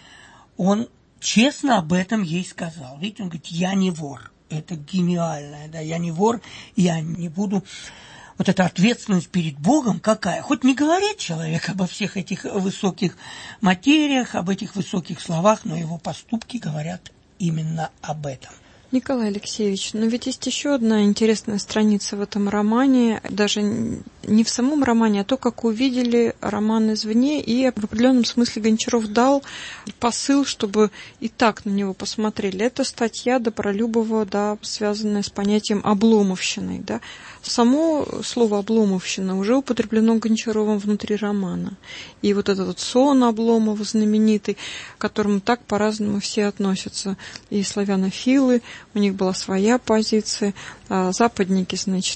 Он честно об этом ей сказал. Видите, он говорит, я не вор. Это гениально, да, я не вор, я не буду... Вот эта ответственность перед Богом какая? Хоть не говорит человек обо всех этих высоких материях, об этих высоких словах, но его поступки говорят именно об этом. Николай Алексеевич, но ведь есть еще одна интересная страница в этом романе, даже не в самом романе, а то, как увидели роман извне, и в определенном смысле Гончаров дал посыл, чтобы и так на него посмотрели. Это статья Добролюбова, да, связанная с понятием обломовщины, да. Само слово «обломовщина» уже употреблено Гончаровым внутри романа. И вот этот вот сон Обломова знаменитый, к которому так по-разному все относятся. И славянофилы, у них была своя позиция, а западники, значит,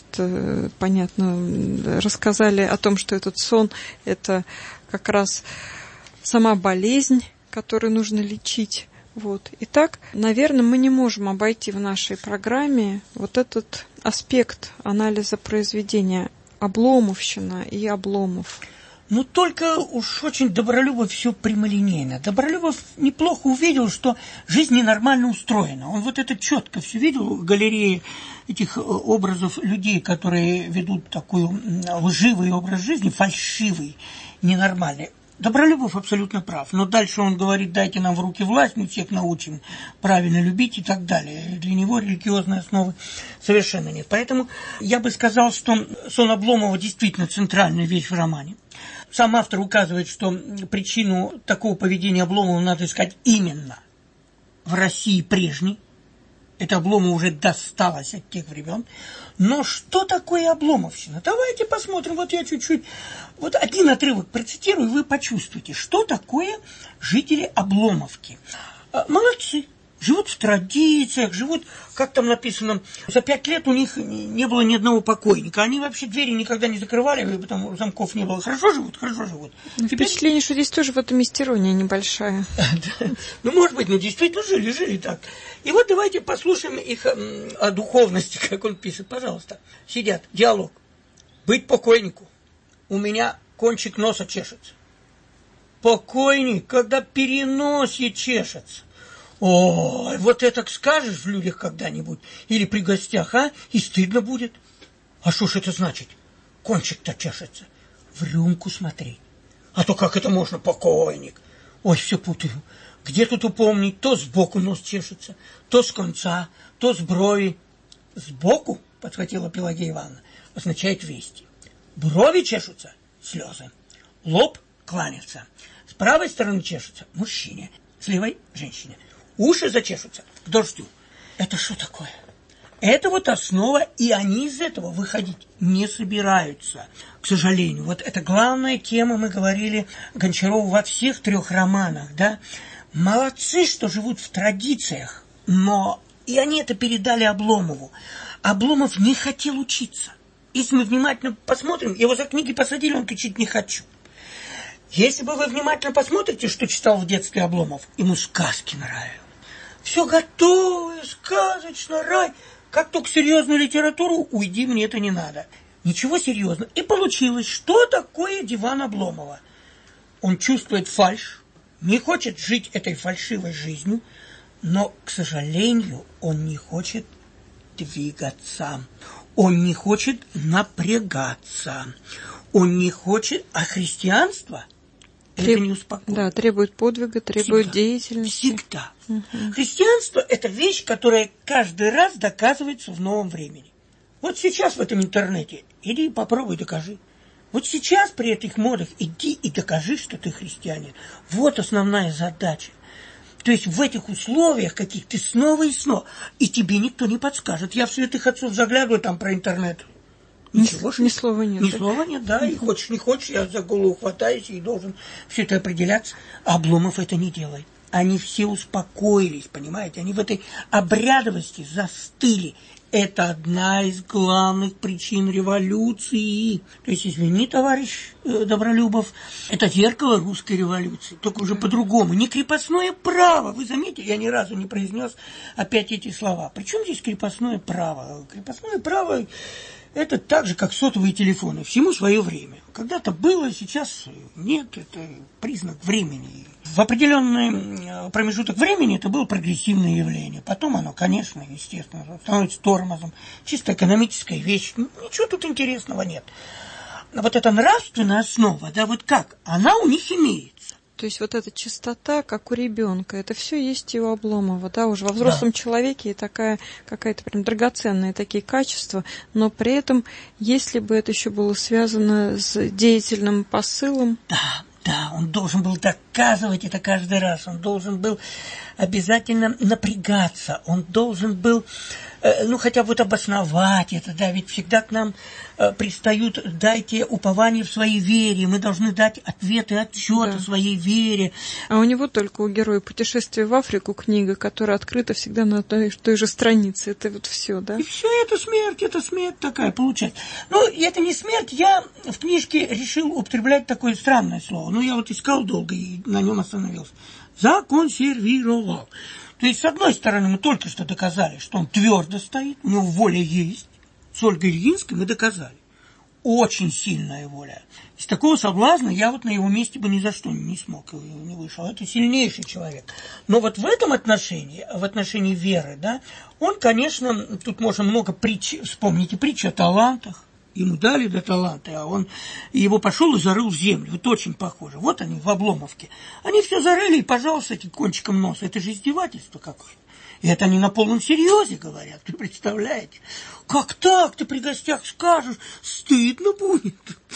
понятно, рассказали о том, что этот сон – это как раз сама болезнь, которую нужно лечить. Вот. Итак, наверное, мы не можем обойти в нашей программе вот этот аспект анализа произведения Обломовщина и Обломов. Ну, только уж очень Добролюбов все прямолинейно. Добролюбов неплохо увидел, что жизнь ненормально устроена. Он вот это четко все видел в галерее этих образов людей, которые ведут такой лживый образ жизни, фальшивый, ненормальный. Добролюбов абсолютно прав, но дальше он говорит, дайте нам в руки власть, мы всех научим правильно любить и так далее. Для него религиозной основы совершенно нет. Поэтому я бы сказал, что сон Обломова действительно центральная вещь в романе. Сам автор указывает, что причину такого поведения Обломова надо искать именно в России прежней. Это Обломову уже досталось от тех времен. Но что такое обломовщина? Давайте посмотрим. Вот я чуть-чуть, вот один отрывок процитирую, вы почувствуете, что такое жители Обломовки. Молодцы. Живут в традициях, живут, как там написано, за 5 лет у них не было ни одного покойника. Они вообще двери никогда не закрывали, потому что замков не было. Хорошо живут, хорошо живут. Впечатление, что здесь тоже в этом есть ирония небольшая. Ну, может быть, но действительно жили так. И вот давайте послушаем их о духовности, как он пишет. Пожалуйста, сидят, диалог. Быть покойнику. У меня кончик носа чешется. Покойник, когда переносе чешется. Ой, вот это скажешь в людях когда-нибудь или при гостях, и стыдно будет. А что ж это значит? Кончик-то чешется. В рюмку смотреть. А то как это можно, покойник? Ой, все путаю. Где тут упомнить? То сбоку нос чешется, то с конца, то с брови. Сбоку, подхватила Пелагея Ивановна, означает вести. Брови чешутся — слезы. Лоб — кланяться. С правой стороны чешутся — мужчине, с левой — женщине. Уши зачешутся к дождю. Это что такое? Это вот основа, и они из этого выходить не собираются, к сожалению. Вот это главная тема, мы говорили Гончарову во всех 3 романах, да. Молодцы, что живут в традициях, но и они это передали Обломову. Обломов не хотел учиться. Если мы внимательно посмотрим, его за книги посадили, он кричит: «Не хочу». Если бы вы внимательно посмотрите, что читал в детстве Обломов, ему сказки нравились. Все готовое, сказочно, рай. Как только серьезную литературу, уйди, мне это не надо. Ничего серьезного. И получилось, что такое диван Обломова. Он чувствует фальшь, не хочет жить этой фальшивой жизнью, но, к сожалению, он не хочет двигаться. Он не хочет напрягаться. Он не хочет, а христианство это не успокоит. Да, требует подвига, требует деятельности. Всегда. Христианство – это вещь, которая каждый раз доказывается в новом времени. Вот сейчас в этом интернете иди и попробуй докажи. Вот сейчас при этих модах иди и докажи, что ты христианин. Вот основная задача. То есть в этих условиях каких ты снова и снова, и тебе никто не подскажет. Я в святых отцов заглядываю там про интернет. Ничего, ни слова нет. Ни слова нет, да. И хочешь, не хочешь, я за голову хватаюсь и должен все это определяться. А Обломов это не делает. Они все успокоились, понимаете? Они в этой обрядовости застыли. Это одна из главных причин революции. То есть, извини, товарищ Добролюбов, это зеркало русской революции, только уже по-другому. Не крепостное право. Вы заметили, я ни разу не произнес опять эти слова. Причем здесь крепостное право? Крепостное право – это так же, как сотовые телефоны. Всему свое время. Когда-то было, сейчас нет. Это признак времени. В определенный промежуток времени это было прогрессивное явление. Потом оно, конечно, естественно, становится тормозом. Чисто экономическая вещь. Ничего тут интересного нет. Но вот эта нравственная основа, да, вот как? Она у них имеется. То есть вот эта чистота, как у ребенка, это все есть и у Обломова, да, уже во взрослом человеке и такая какая-то прям драгоценные такие качества, но при этом, если бы это еще было связано с деятельным посылом. Да, он должен был доказывать это каждый раз, он должен был обязательно напрягаться, он должен был, хотя бы вот обосновать это, да, ведь всегда к нам пристают: дайте упование в своей вере, мы должны дать ответ и отчет о своей вере. А у него только у героя «Путешествие в Африку» книга, которая открыта всегда на той же странице, это вот все, да? И все это смерть такая получается. Но это не смерть, я в книжке решил употреблять такое странное слово, я вот искал долго и на нем остановился. Законсервировал. То есть, с одной стороны, мы только что доказали, что он твердо стоит, у него воля есть. С Ольгой Ильинской мы доказали. Очень сильная воля. Из такого соблазна я вот на его месте бы ни за что не смог, не вышел. Это сильнейший человек. Но вот в этом отношении, в отношении веры, да, он, конечно, тут можно много притч, вспомните притчу о талантах. Ему дали до таланта, а он его пошел и зарыл в землю. Вот очень похоже. Вот они в Обломовке. Они все зарыли, и, пожалуйста, этим кончиком носа. Это же издевательство какое-то. И это они на полном серьезе говорят. Вы представляете? Как так? Ты при гостях скажешь, стыдно будет.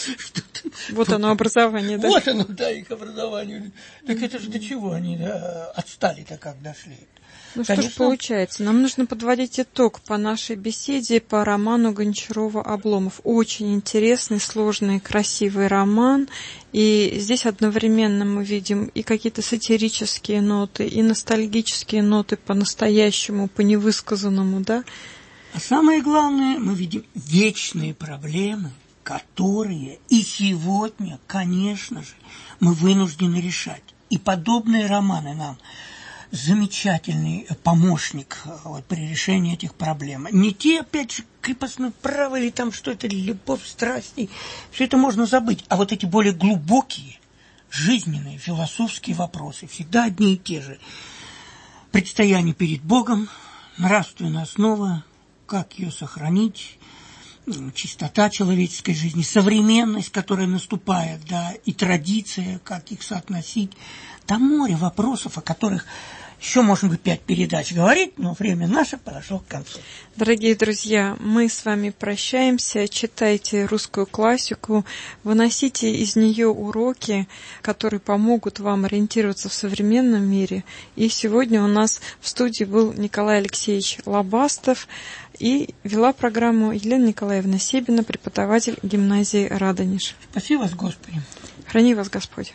Вот оно образование, да? Вот оно, да, их образование. Так это же до чего они отстали-то, как дошли? Что ж получается? Нам нужно подводить итог по нашей беседе по роману Гончарова «Обломов». Очень интересный, сложный, красивый роман. И здесь одновременно мы видим и какие-то сатирические ноты, и ностальгические ноты по-настоящему, по невысказанному, да? А самое главное, мы видим вечные проблемы, которые и сегодня, конечно же, мы вынуждены решать. И подобные романы нам замечательный помощник при решении этих проблем. Не те, опять же, крепостное право или там что-то, любовь, страсти. Все это можно забыть. А вот эти более глубокие, жизненные, философские вопросы, всегда одни и те же. предстояние перед Богом, нравственная основа, как ее сохранить, чистота человеческой жизни, современность, которая наступает, да, и традиция, как их соотносить. Там море вопросов, о которых еще, можно быть, 5 передач говорить, но время наше подошло к концу. Дорогие друзья, мы с вами прощаемся. Читайте русскую классику, выносите из нее уроки, которые помогут вам ориентироваться в современном мире. И сегодня у нас в студии был Николай Алексеевич Лобастов, и вела программу Елена Николаевна Себина, преподаватель гимназии Радонеж. Спаси вас, Господи. Храни вас, Господь.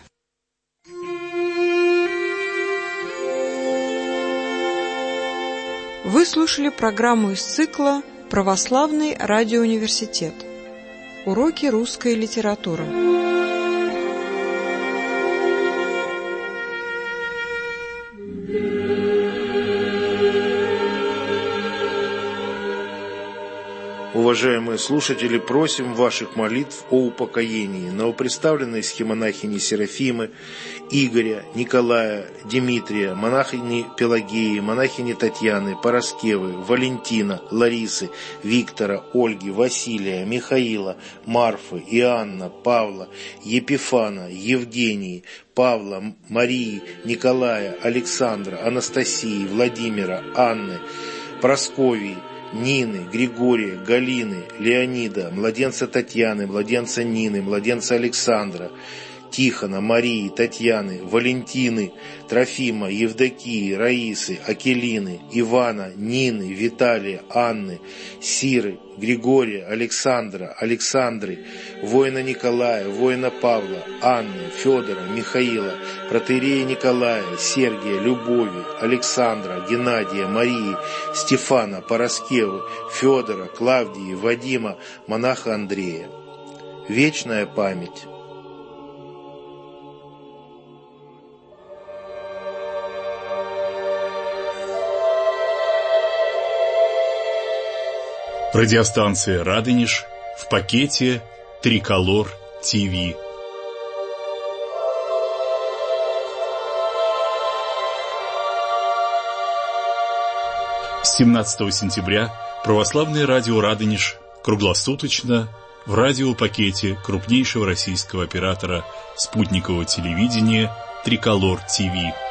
Вы слушали программу из цикла «Православный радиоуниверситет. Уроки русской литературы». Уважаемые слушатели, просим ваших молитв о упокоении новоприставленной схемонахини Серафимы, Игоря, Николая, Дмитрия, монахини Пелагеи, монахини Татьяны, Параскевы, Валентина, Ларисы, Виктора, Ольги, Василия, Михаила, Марфы, Иоанна, Павла, Епифана, Евгении, Павла, Марии, Николая, Александра, Анастасии, Владимира, Анны, Прасковии, Нины, Григория, Галины, Леонида, младенца Татьяны, младенца Нины, младенца Александра, Тихона, Марии, Татьяны, Валентины, Трофима, Евдокии, Раисы, Акелины, Ивана, Нины, Виталия, Анны, Сиры, Григория, Александра, Александры, воина Николая, воина Павла, Анны, Федора, Михаила, протоиерея Николая, Сергия, Любови, Александра, Геннадия, Марии, Стефана, Параскевы, Федора, Клавдии, Вадима, монаха Андрея. Вечная память. Радиостанция «Радонеж» в пакете «Триколор ТВ». С 17 сентября православное радио «Радонеж» круглосуточно в радиопакете крупнейшего российского оператора спутникового телевидения «Триколор ТВ».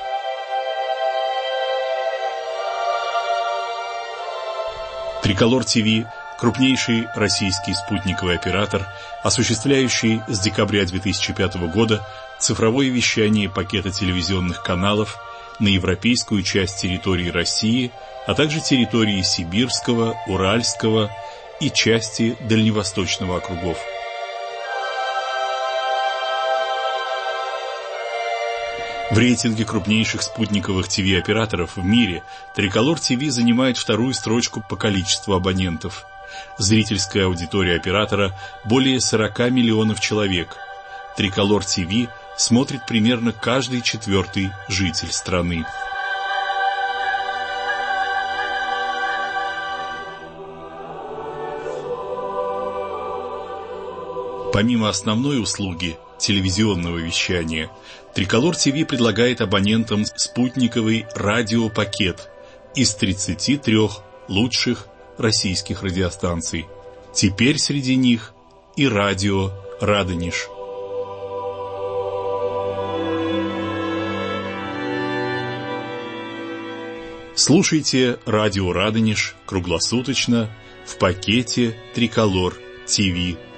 Триколор ТВ – крупнейший российский спутниковый оператор, осуществляющий с декабря 2005 года цифровое вещание пакета телевизионных каналов на европейскую часть территории России, а также территории Сибирского, Уральского и части Дальневосточного округов. В рейтинге крупнейших спутниковых ТВ-операторов в мире Триколор ТВ занимает вторую строчку по количеству абонентов. Зрительская аудитория оператора более 40 миллионов человек. Триколор ТВ смотрит примерно каждый 4-й житель страны. Помимо основной услуги телевизионного вещания, Триколор ТВ предлагает абонентам спутниковый радиопакет из 33 лучших российских радиостанций. Теперь среди них и радио «Радонеж». Слушайте радио «Радонеж» круглосуточно в пакете «Триколор ТВ».